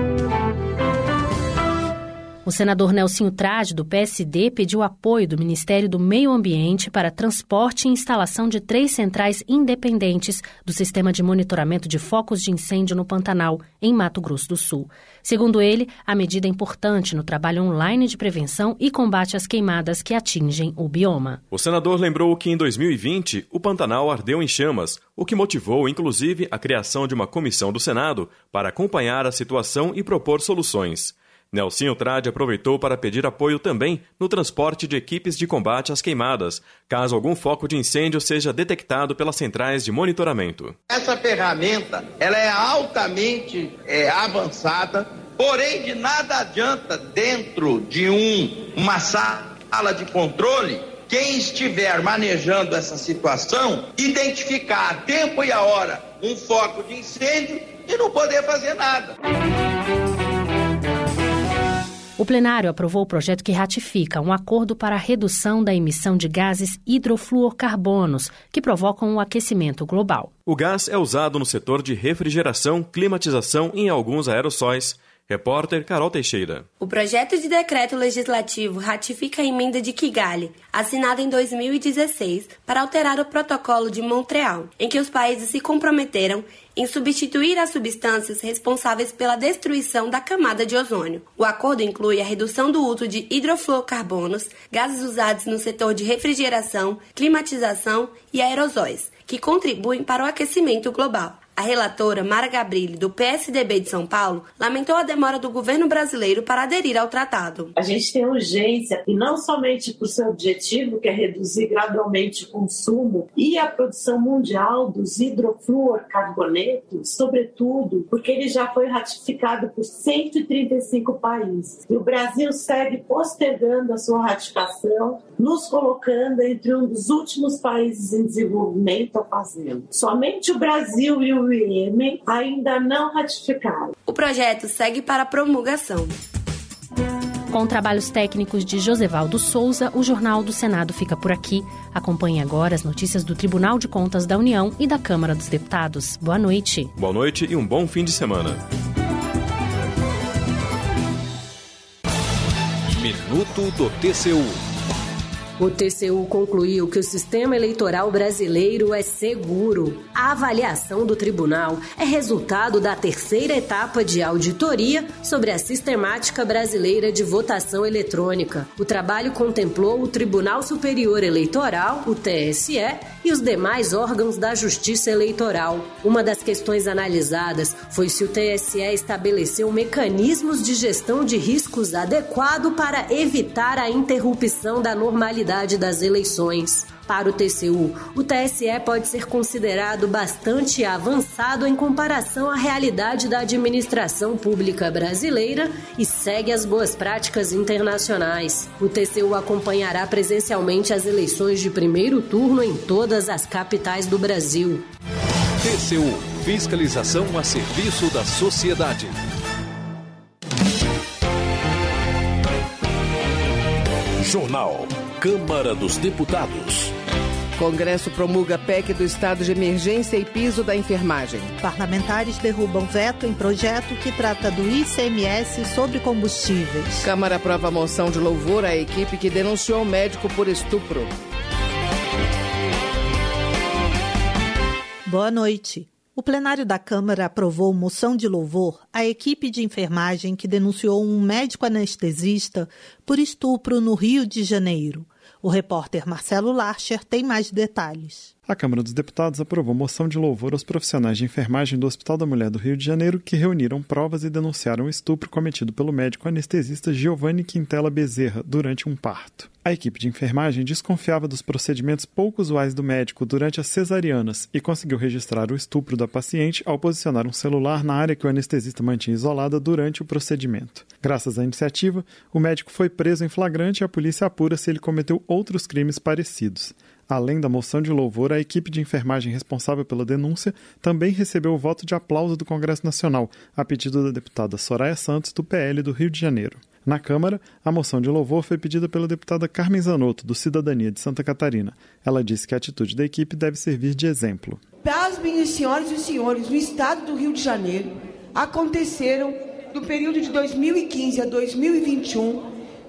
O senador Nelsinho Trade, do PSD, pediu apoio do Ministério do Meio Ambiente para transporte e instalação de 3 centrais independentes do sistema de monitoramento de focos de incêndio no Pantanal, em Mato Grosso do Sul. Segundo ele, a medida é importante no trabalho online de prevenção e combate às queimadas que atingem o bioma. O senador lembrou que em 2020 o Pantanal ardeu em chamas, o que motivou, inclusive, a criação de uma comissão do Senado para acompanhar a situação e propor soluções. Nelsinho Trade aproveitou para pedir apoio também no transporte de equipes de combate às queimadas, caso algum foco de incêndio seja detectado pelas centrais de monitoramento. Essa ferramenta ela é altamente avançada, porém de nada adianta dentro de uma sala de controle quem estiver manejando essa situação identificar a tempo e a hora um foco de incêndio e não poder fazer nada. O plenário aprovou o projeto que ratifica um acordo para a redução da emissão de gases hidrofluorcarbonos, que provocam o aquecimento global. O gás é usado no setor de refrigeração, climatização e em alguns aerossóis. Repórter Carol Teixeira. O projeto de decreto legislativo ratifica a emenda de Kigali, assinada em 2016, para alterar o Protocolo de Montreal, em que os países se comprometeram em substituir as substâncias responsáveis pela destruição da camada de ozônio. O acordo inclui a redução do uso de hidrofluorcarbonos, gases usados no setor de refrigeração, climatização e aerosóis, que contribuem para o aquecimento global. A relatora Mara Gabrilli, do PSDB de São Paulo, lamentou a demora do governo brasileiro para aderir ao tratado. A gente tem urgência, e não somente por seu objetivo, que é reduzir gradualmente o consumo e a produção mundial dos hidrofluorcarbonetos, sobretudo porque ele já foi ratificado por 135 países. E o Brasil segue postergando a sua ratificação, nos colocando entre um dos últimos países em desenvolvimento a fazê-lo. Somente o Brasil e o Iêmen ainda não ratificaram. O projeto segue para promulgação. Com trabalhos técnicos de Josevaldo Souza, o Jornal do Senado fica por aqui. Acompanhe agora as notícias do Tribunal de Contas da União e da Câmara dos Deputados. Boa noite. Boa noite e um bom fim de semana. Minuto do TCU. O TCU concluiu que o sistema eleitoral brasileiro é seguro. A avaliação do tribunal é resultado da terceira etapa de auditoria sobre a sistemática brasileira de votação eletrônica. O trabalho contemplou o Tribunal Superior Eleitoral, o TSE, e os demais órgãos da Justiça Eleitoral. Uma das questões analisadas foi se o TSE estabeleceu mecanismos de gestão de riscos adequado para evitar a interrupção da normalidade das eleições. Para o TCU, o TSE pode ser considerado bastante avançado em comparação à realidade da administração pública brasileira e segue as boas práticas internacionais. O TCU acompanhará presencialmente as eleições de primeiro turno em todas as capitais do Brasil. TCU, fiscalização a serviço da sociedade. Jornal Câmara dos Deputados. Congresso promulga PEC do estado de emergência e piso da enfermagem. Parlamentares derrubam veto em projeto que trata do ICMS sobre combustíveis. Câmara aprova a moção de louvor à equipe que denunciou o médico por estupro. Boa noite. O plenário da Câmara aprovou moção de louvor à equipe de enfermagem que denunciou um médico anestesista por estupro no Rio de Janeiro. O repórter Marcelo Larcher tem mais detalhes. A Câmara dos Deputados aprovou moção de louvor aos profissionais de enfermagem do Hospital da Mulher do Rio de Janeiro que reuniram provas e denunciaram o estupro cometido pelo médico anestesista Giovanni Quintela Bezerra durante um parto. A equipe de enfermagem desconfiava dos procedimentos pouco usuais do médico durante as cesarianas e conseguiu registrar o estupro da paciente ao posicionar um celular na área que o anestesista mantinha isolada durante o procedimento. Graças à iniciativa, o médico foi preso em flagrante e a polícia apura se ele cometeu outros crimes parecidos. Além da moção de louvor, a equipe de enfermagem responsável pela denúncia também recebeu o voto de aplauso do Congresso Nacional, a pedido da deputada Soraya Santos, do PL do Rio de Janeiro. Na Câmara, a moção de louvor foi pedida pela deputada Carmen Zanotto, do Cidadania de Santa Catarina. Ela disse que a atitude da equipe deve servir de exemplo. Pasmem, senhoras e senhores, no estado do Rio de Janeiro, aconteceram, no período de 2015 a 2021,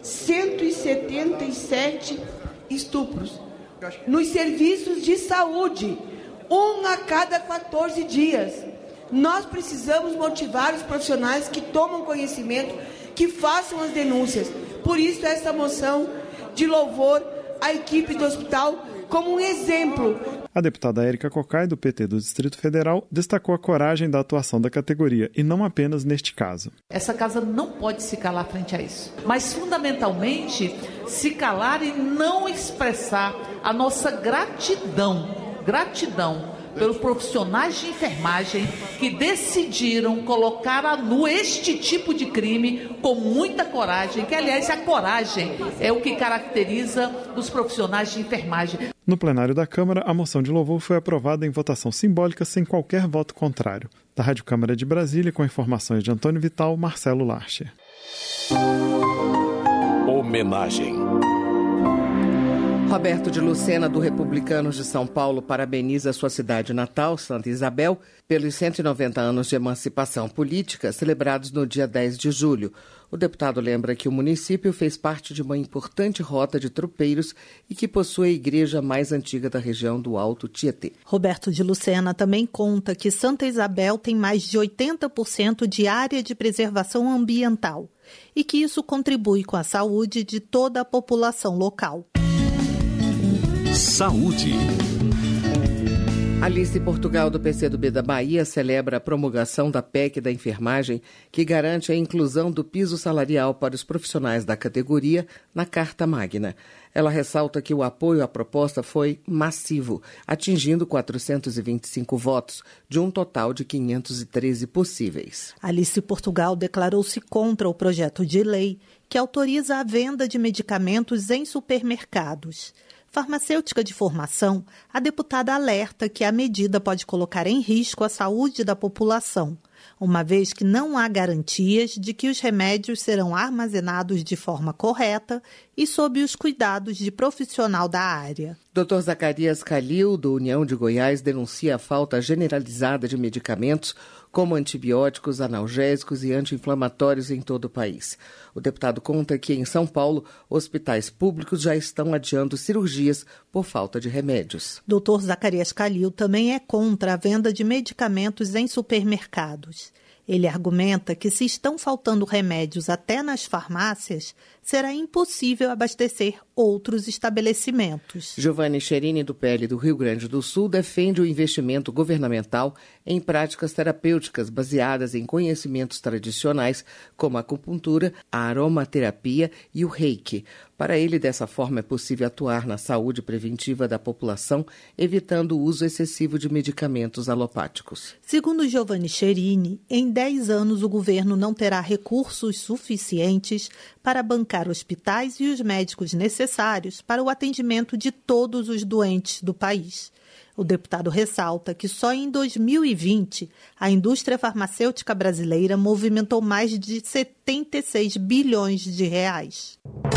177 estupros. Nos serviços de saúde, 1 a cada 14 dias. Nós precisamos motivar os profissionais que tomam conhecimento, que façam as denúncias. Por isso, essa moção de louvor à equipe do hospital como um exemplo. A deputada Érica Cocai, do PT do Distrito Federal, destacou a coragem da atuação da categoria, e não apenas neste caso. Essa casa não pode se calar frente a isso, mas fundamentalmente se calar e não expressar a nossa gratidão pelos profissionais de enfermagem que decidiram colocar à nu este tipo de crime com muita coragem, que aliás a coragem é o que caracteriza os profissionais de enfermagem. No plenário da Câmara, a moção de louvor foi aprovada em votação simbólica sem qualquer voto contrário. Da Rádio Câmara de Brasília, com informações de Antônio Vital, Marcelo Larcher. Homenagem. Roberto de Lucena, do Republicanos de São Paulo, parabeniza sua cidade natal, Santa Isabel, pelos 190 anos de emancipação política celebrados no dia 10 de julho. O deputado lembra que o município fez parte de uma importante rota de tropeiros e que possui a igreja mais antiga da região do Alto Tietê. Roberto de Lucena também conta que Santa Isabel tem mais de 80% de área de preservação ambiental e que isso contribui com a saúde de toda a população local. Saúde. Alice Portugal, do PCdoB da Bahia, celebra a promulgação da PEC da enfermagem, que garante a inclusão do piso salarial para os profissionais da categoria na Carta Magna. Ela ressalta que o apoio à proposta foi massivo, atingindo 425 votos, de um total de 513 possíveis. Alice Portugal declarou-se contra o projeto de lei que autoriza a venda de medicamentos em supermercados. Farmacêutica de formação, a deputada alerta que a medida pode colocar em risco a saúde da população, uma vez que não há garantias de que os remédios serão armazenados de forma correta e sob os cuidados de profissional da área. Dr. Zacarias Calil, do União de Goiás, denuncia a falta generalizada de medicamentos como antibióticos, analgésicos e anti-inflamatórios em todo o país. O deputado conta que, em São Paulo, hospitais públicos já estão adiando cirurgias por falta de remédios. Dr. Zacarias Calil também é contra a venda de medicamentos em supermercados. Ele argumenta que, se estão faltando remédios até nas farmácias, será impossível abastecer outros estabelecimentos. Giovanni Cherini, do PL do Rio Grande do Sul, defende o investimento governamental em práticas terapêuticas baseadas em conhecimentos tradicionais, como a acupuntura, a aromaterapia e o reiki. Para ele, dessa forma, é possível atuar na saúde preventiva da população, evitando o uso excessivo de medicamentos alopáticos. Segundo Giovanni Cherini, em 10 anos o governo não terá recursos suficientes para bancar hospitais e os médicos necessários para o atendimento de todos os doentes do país. O deputado ressalta que só em 2020 a indústria farmacêutica brasileira movimentou mais de 76 bilhões de reais.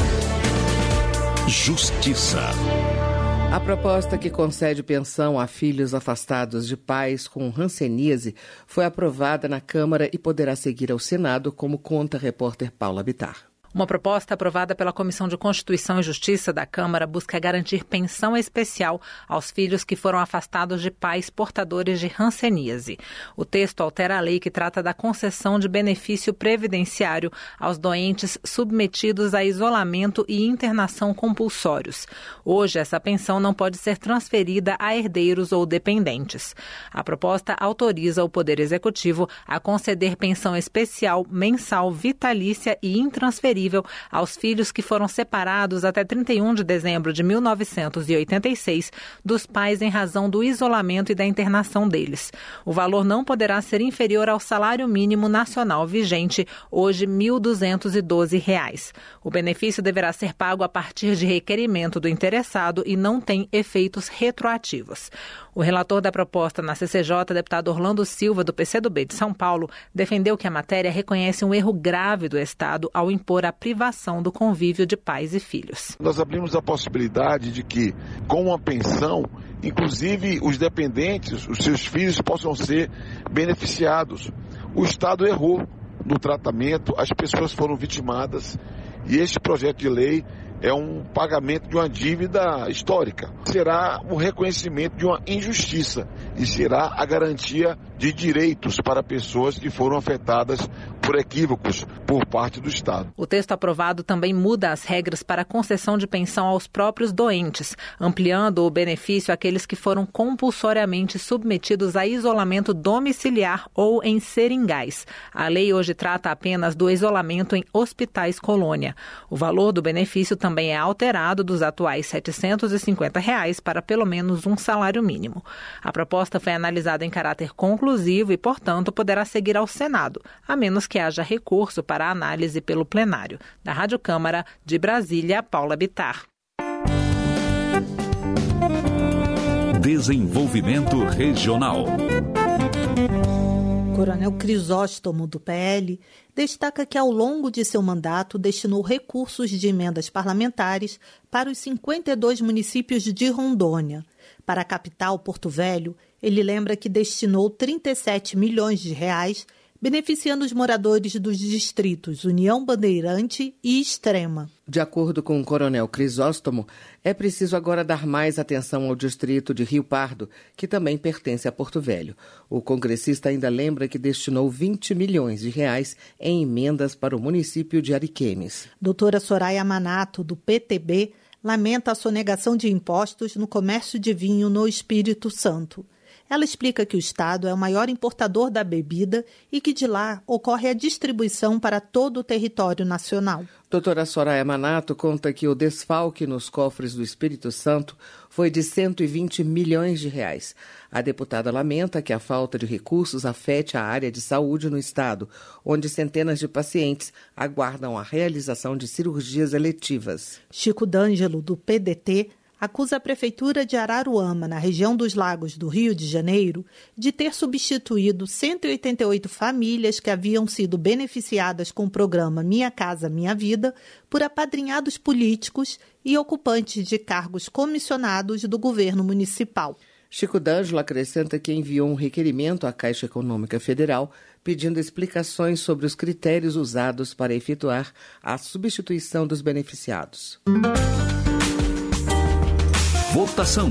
Justiça. A proposta que concede pensão a filhos afastados de pais com hanseníase foi aprovada na Câmara e poderá seguir ao Senado, como conta a repórter Paula Bittar. Uma proposta aprovada pela Comissão de Constituição e Justiça da Câmara busca garantir pensão especial aos filhos que foram afastados de pais portadores de hanseníase. O texto altera a lei que trata da concessão de benefício previdenciário aos doentes submetidos a isolamento e internação compulsórios. Hoje, essa pensão não pode ser transferida a herdeiros ou dependentes. A proposta autoriza o Poder Executivo a conceder pensão especial mensal, vitalícia e intransferível aos filhos que foram separados até 31 de dezembro de 1986 dos pais em razão do isolamento e da internação deles. O valor não poderá ser inferior ao salário mínimo nacional vigente, hoje R$ 1.212. O benefício deverá ser pago a partir de requerimento do interessado e não tem efeitos retroativos. O relator da proposta na CCJ, deputado Orlando Silva, do PCdoB de São Paulo, defendeu que a matéria reconhece um erro grave do Estado ao impor a privação do convívio de pais e filhos. Nós abrimos a possibilidade de que, com uma pensão, inclusive os dependentes, os seus filhos, possam ser beneficiados. O Estado errou no tratamento, as pessoas foram vitimadas e este projeto de lei é um pagamento de uma dívida histórica. Será o reconhecimento de uma injustiça e será a garantia de direitos para pessoas que foram afetadas por equívocos por parte do Estado. O texto aprovado também muda as regras para a concessão de pensão aos próprios doentes, ampliando o benefício àqueles que foram compulsoriamente submetidos a isolamento domiciliar ou em seringais. A lei hoje trata apenas do isolamento em hospitais colônia. O valor do benefício também é alterado dos atuais R$ 750 para pelo menos um salário mínimo. A proposta foi analisada em caráter conclusivo e, portanto, poderá seguir ao Senado, a menos que haja recurso para análise pelo plenário. Da Rádio Câmara, de Brasília, Paula Bittar. Desenvolvimento Regional. Coronel Crisóstomo, do PL, destaca que ao longo de seu mandato destinou recursos de emendas parlamentares para os 52 municípios de Rondônia. Para a capital, Porto Velho, ele lembra que destinou 37 milhões de reais, beneficiando os moradores dos distritos União Bandeirante e Extrema. De acordo com o Coronel Crisóstomo, é preciso agora dar mais atenção ao distrito de Rio Pardo, que também pertence a Porto Velho. O congressista ainda lembra que destinou 20 milhões de reais em emendas para o município de Ariquemes. Doutora Soraya Manato, do PTB, lamenta a sonegação de impostos no comércio de vinho no Espírito Santo. Ela explica que o estado é o maior importador da bebida e que de lá ocorre a distribuição para todo o território nacional. Doutora Soraya Manato conta que o desfalque nos cofres do Espírito Santo foi de 120 milhões de reais. A deputada lamenta que a falta de recursos afete a área de saúde no estado, onde centenas de pacientes aguardam a realização de cirurgias eletivas. Chico D'Angelo, do PDT, acusa a Prefeitura de Araruama, na região dos Lagos do Rio de Janeiro, de ter substituído 188 famílias que haviam sido beneficiadas com o programa Minha Casa Minha Vida por apadrinhados políticos e ocupantes de cargos comissionados do governo municipal. Chico D'Angelo acrescenta que enviou um requerimento à Caixa Econômica Federal pedindo explicações sobre os critérios usados para efetuar a substituição dos beneficiados. Votação.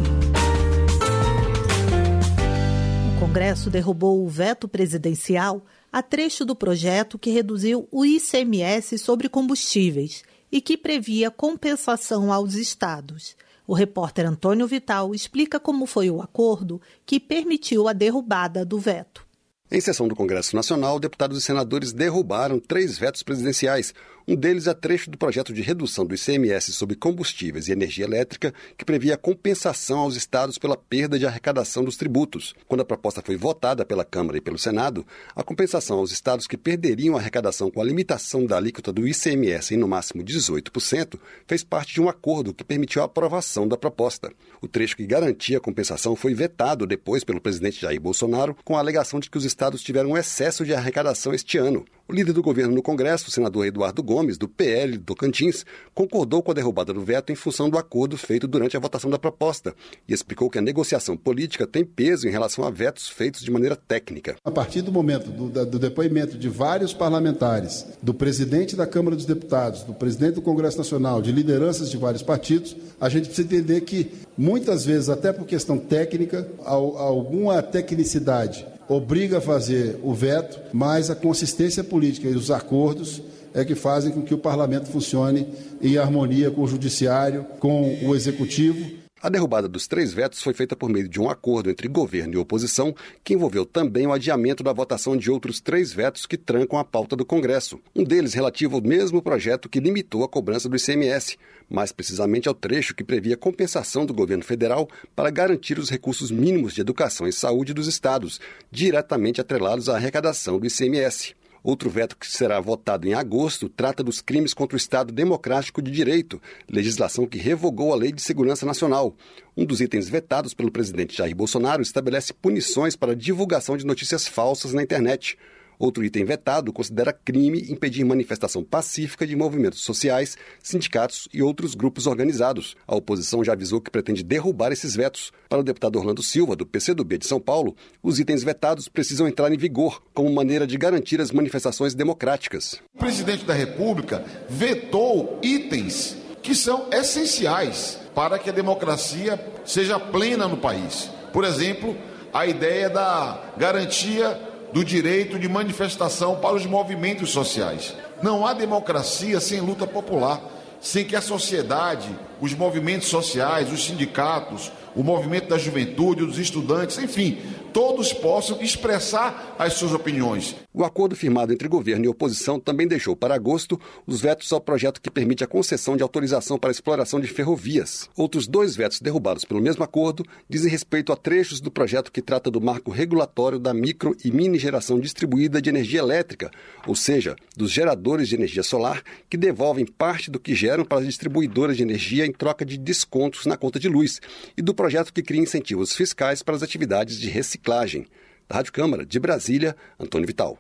O Congresso derrubou o veto presidencial a trecho do projeto que reduziu o ICMS sobre combustíveis e que previa compensação aos estados. O repórter Antônio Vital explica como foi o acordo que permitiu a derrubada do veto. Em sessão do Congresso Nacional, deputados e senadores derrubaram 3 vetos presidenciais. Um deles é trecho do projeto de redução do ICMS sobre combustíveis e energia elétrica, que previa compensação aos estados pela perda de arrecadação dos tributos. Quando a proposta foi votada pela Câmara e pelo Senado, a compensação aos estados que perderiam a arrecadação com a limitação da alíquota do ICMS em no máximo 18% fez parte de um acordo que permitiu a aprovação da proposta. O trecho que garantia a compensação foi vetado depois pelo presidente Jair Bolsonaro, com a alegação de que os estados tiveram um excesso de arrecadação este ano. O líder do governo no Congresso, o senador Eduardo Gomes, do PL do Tocantins, concordou com a derrubada do veto em função do acordo feito durante a votação da proposta e explicou que a negociação política tem peso em relação a vetos feitos de maneira técnica. A partir do momento do depoimento de vários parlamentares, do presidente da Câmara dos Deputados, do presidente do Congresso Nacional, de lideranças de vários partidos, a gente precisa entender que, muitas vezes, até por questão técnica, alguma tecnicidade obriga a fazer o veto, mas a consistência política e os acordos é que fazem com que o parlamento funcione em harmonia com o judiciário, com o executivo. A derrubada dos 3 vetos foi feita por meio de um acordo entre governo e oposição, que envolveu também o adiamento da votação de outros 3 vetos que trancam a pauta do Congresso. Um deles relativo ao mesmo projeto que limitou a cobrança do ICMS, mais precisamente ao trecho que previa compensação do governo federal para garantir os recursos mínimos de educação e saúde dos estados, diretamente atrelados à arrecadação do ICMS. Outro veto que será votado em agosto trata dos crimes contra o Estado Democrático de Direito, legislação que revogou a Lei de Segurança Nacional. Um dos itens vetados pelo presidente Jair Bolsonaro estabelece punições para a divulgação de notícias falsas na internet. Outro item vetado considera crime impedir manifestação pacífica de movimentos sociais, sindicatos e outros grupos organizados. A oposição já avisou que pretende derrubar esses vetos. Para o deputado Orlando Silva, do PCdoB de São Paulo, os itens vetados precisam entrar em vigor como maneira de garantir as manifestações democráticas. O presidente da República vetou itens que são essenciais para que a democracia seja plena no país. Por exemplo, a ideia da garantia do direito de manifestação para os movimentos sociais. Não há democracia sem luta popular, sem que a sociedade, os movimentos sociais, os sindicatos, o movimento da juventude, dos estudantes, enfim, todos possam expressar as suas opiniões. O acordo firmado entre governo e oposição também deixou para agosto os vetos ao projeto que permite a concessão de autorização para a exploração de ferrovias. Outros 2 vetos derrubados pelo mesmo acordo dizem respeito a trechos do projeto que trata do marco regulatório da micro e mini geração distribuída de energia elétrica, ou seja, dos geradores de energia solar que devolvem parte do que geram para as distribuidoras de energia em troca de descontos na conta de luz, e do projeto que cria incentivos fiscais para as atividades de reciclagem. Da Rádio Câmara, de Brasília, Antônio Vital.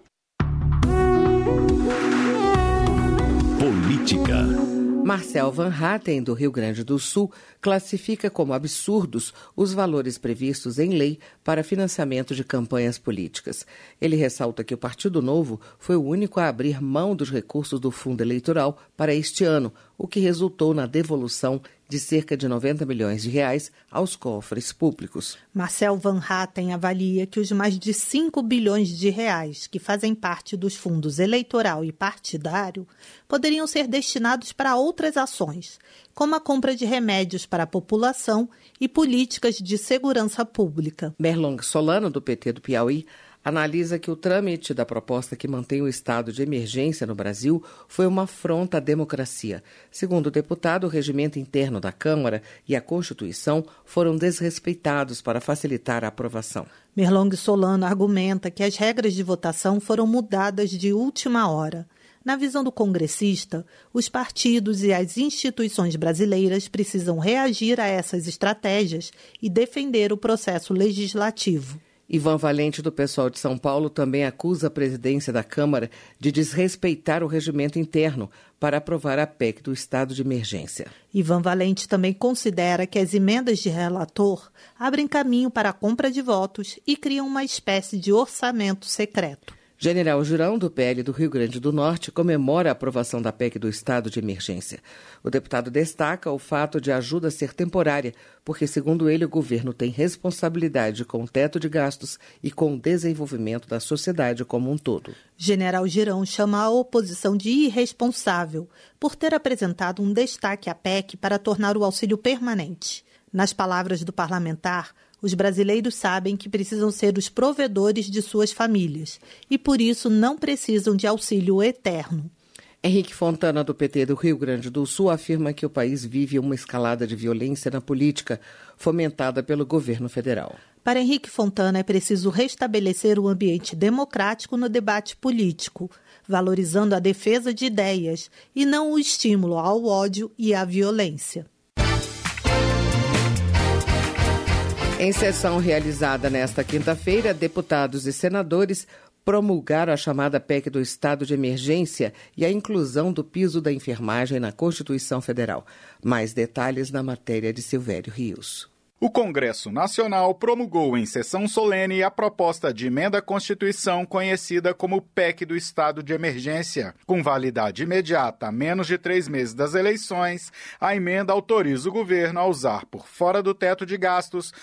Política. Marcel Van Hatten, do Rio Grande do Sul, classifica como absurdos os valores previstos em lei para financiamento de campanhas políticas. Ele ressalta que o Partido Novo foi o único a abrir mão dos recursos do fundo eleitoral para este ano, o que resultou na devolução de cerca de 90 milhões de reais aos cofres públicos. Marcel Van Hatten avalia que os mais de 5 bilhões de reais que fazem parte dos fundos eleitoral e partidário poderiam ser destinados para outras ações, como a compra de remédios para a população e políticas de segurança pública. Merlong Solano, do PT do Piauí, analisa que o trâmite da proposta que mantém o estado de emergência no Brasil foi uma afronta à democracia. Segundo o deputado, o regimento interno da Câmara e a Constituição foram desrespeitados para facilitar a aprovação. Merlong Solano argumenta que as regras de votação foram mudadas de última hora. Na visão do congressista, os partidos e as instituições brasileiras precisam reagir a essas estratégias e defender o processo legislativo. Ivan Valente, do PSOL de São Paulo, também acusa a presidência da Câmara de desrespeitar o regimento interno para aprovar a PEC do estado de emergência. Ivan Valente também considera que as emendas de relator abrem caminho para a compra de votos e criam uma espécie de orçamento secreto. General Jurão, do PL do Rio Grande do Norte, comemora a aprovação da PEC do estado de emergência. O deputado destaca o fato de a ajuda ser temporária, porque, segundo ele, o governo tem responsabilidade com o teto de gastos e com o desenvolvimento da sociedade como um todo. General Girão chama a oposição de irresponsável por ter apresentado um destaque à PEC para tornar o auxílio permanente. Nas palavras do parlamentar, os brasileiros sabem que precisam ser os provedores de suas famílias e, por isso, não precisam de auxílio eterno. Henrique Fontana, do PT do Rio Grande do Sul, afirma que o país vive uma escalada de violência na política, fomentada pelo governo federal. Para Henrique Fontana, é preciso restabelecer o ambiente democrático no debate político, valorizando a defesa de ideias e não o estímulo ao ódio e à violência. Em sessão realizada nesta quinta-feira, deputados e senadores promulgaram a chamada PEC do estado de emergência e a inclusão do piso da enfermagem na Constituição Federal. Mais detalhes na matéria de Silvério Rios. O Congresso Nacional promulgou em sessão solene a proposta de emenda à Constituição conhecida como PEC do Estado de Emergência. Com validade imediata a menos de 3 meses das eleições, a emenda autoriza o governo a usar por fora do teto de gastos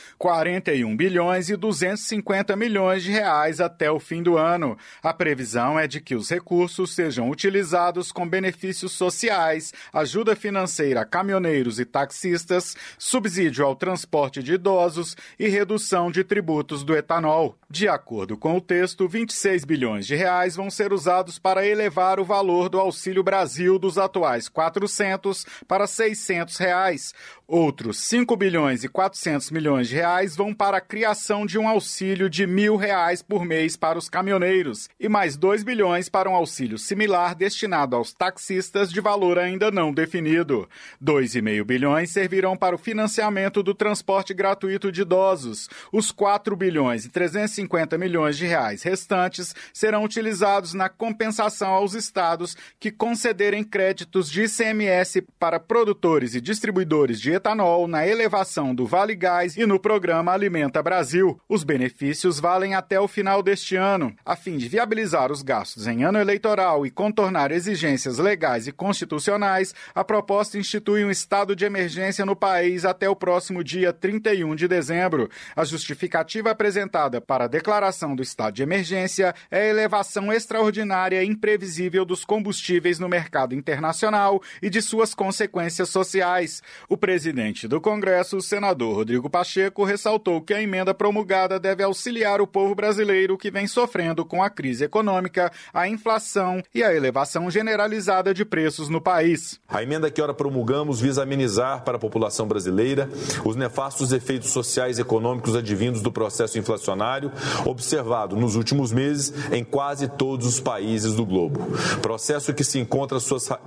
41 bilhões e 250 milhões de reais até o fim do ano. A previsão é de que os recursos sejam utilizados com benefícios sociais, ajuda financeira a caminhoneiros e taxistas, subsídio ao transporte de idosos e redução de tributos do etanol. De acordo com o texto, 26 bilhões de reais vão ser usados para elevar o valor do Auxílio Brasil dos atuais R$ 400 para R$ 600 reais. Outros 5 bilhões e 400 milhões de reais vão para a criação de um auxílio de R$ 1.000 por mês para os caminhoneiros e mais 2 bilhões para um auxílio similar destinado aos taxistas de valor ainda não definido. 2,5 bilhões servirão para o financiamento do transporte gratuito de idosos. Os 4 bilhões e 350 milhões de reais restantes serão utilizados na compensação aos estados que concederem créditos de ICMS para produtores e distribuidores de etanol na elevação do Vale Gás e no programa Alimenta Brasil. Os benefícios valem até o final deste ano. A fim de viabilizar os gastos em ano eleitoral e contornar exigências legais e constitucionais, a proposta institui um estado de emergência no país até o próximo dia 31 de dezembro. A justificativa apresentada para a declaração do estado de emergência é a elevação extraordinária e imprevisível dos combustíveis no mercado internacional e de suas consequências sociais. O presidente do Congresso, o senador Rodrigo Pacheco, ressaltou que a emenda promulgada deve auxiliar o povo brasileiro que vem sofrendo com a crise econômica, a inflação e a elevação generalizada de preços no país. A emenda que ora promulgamos visa amenizar para a população brasileira os nefastos efeitos sociais e econômicos advindos do processo inflacionário observado nos últimos meses em quase todos os países do globo. Processo que encontra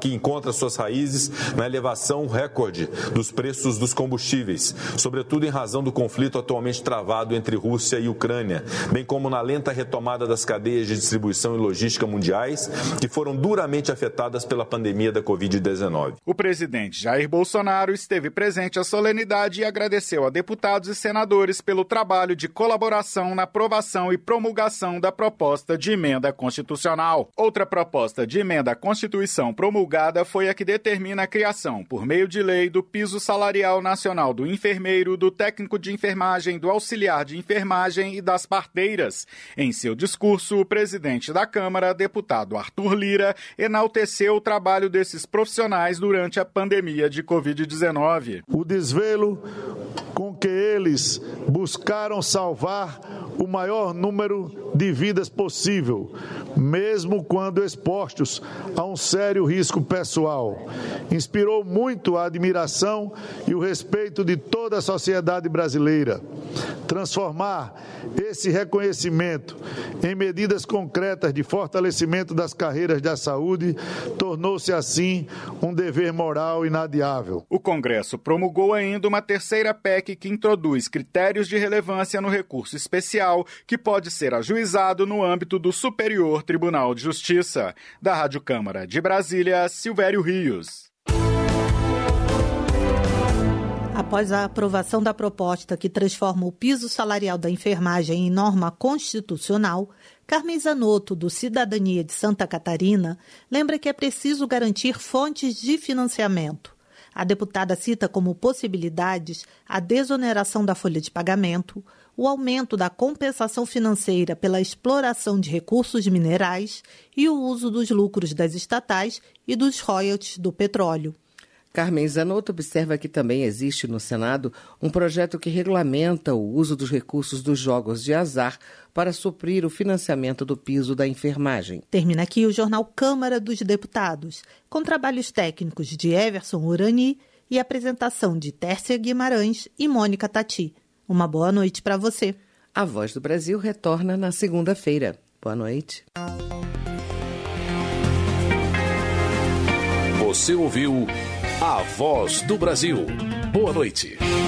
suas raízes na elevação recorde dos preços dos combustíveis, sobretudo em razão do conflito atualmente travado entre Rússia e Ucrânia, bem como na lenta retomada das cadeias de distribuição e logística mundiais, que foram duramente afetadas pela pandemia da Covid-19. O presidente Jair Bolsonaro esteve presente à solenidade e agradeceu a deputados e senadores pelo trabalho de colaboração na aprovação e promulgação da proposta de emenda constitucional. Outra proposta de emenda à Constituição promulgada foi a que determina a criação, por meio de lei, do piso salarial salarial nacional do enfermeiro, do técnico de enfermagem, do auxiliar de enfermagem e das parteiras. Em seu discurso, o presidente da Câmara, deputado Arthur Lira, enalteceu o trabalho desses profissionais durante a pandemia de Covid-19. O desvelo com que eles buscaram salvar o maior número de vidas possível, mesmo quando expostos a um sério risco pessoal. Inspirou muito a admiração e o respeito de toda a sociedade brasileira. Transformar esse reconhecimento em medidas concretas de fortalecimento das carreiras da saúde tornou-se, assim, um dever moral inadiável. O Congresso promulgou ainda uma terceira PEC que introduz critérios de relevância no recurso especial que pode ser ajuizado no âmbito do Superior Tribunal de Justiça. Da Rádio Câmara de Brasília, Silvério Rios. Após a aprovação da proposta que transforma o piso salarial da enfermagem em norma constitucional, Carmen Zanotto, do Cidadania de Santa Catarina, lembra que é preciso garantir fontes de financiamento. A deputada cita como possibilidades a desoneração da folha de pagamento, o aumento da compensação financeira pela exploração de recursos minerais e o uso dos lucros das estatais e dos royalties do petróleo. Carmen Zanotto observa que também existe no Senado um projeto que regulamenta o uso dos recursos dos jogos de azar para suprir o financiamento do piso da enfermagem. Termina aqui o jornal Câmara dos Deputados, com trabalhos técnicos de Everson Urani e apresentação de Tércia Guimarães e Mônica Tati. Uma boa noite para você. A Voz do Brasil retorna na segunda-feira. Boa noite. Você ouviu A Voz do Brasil. Boa noite.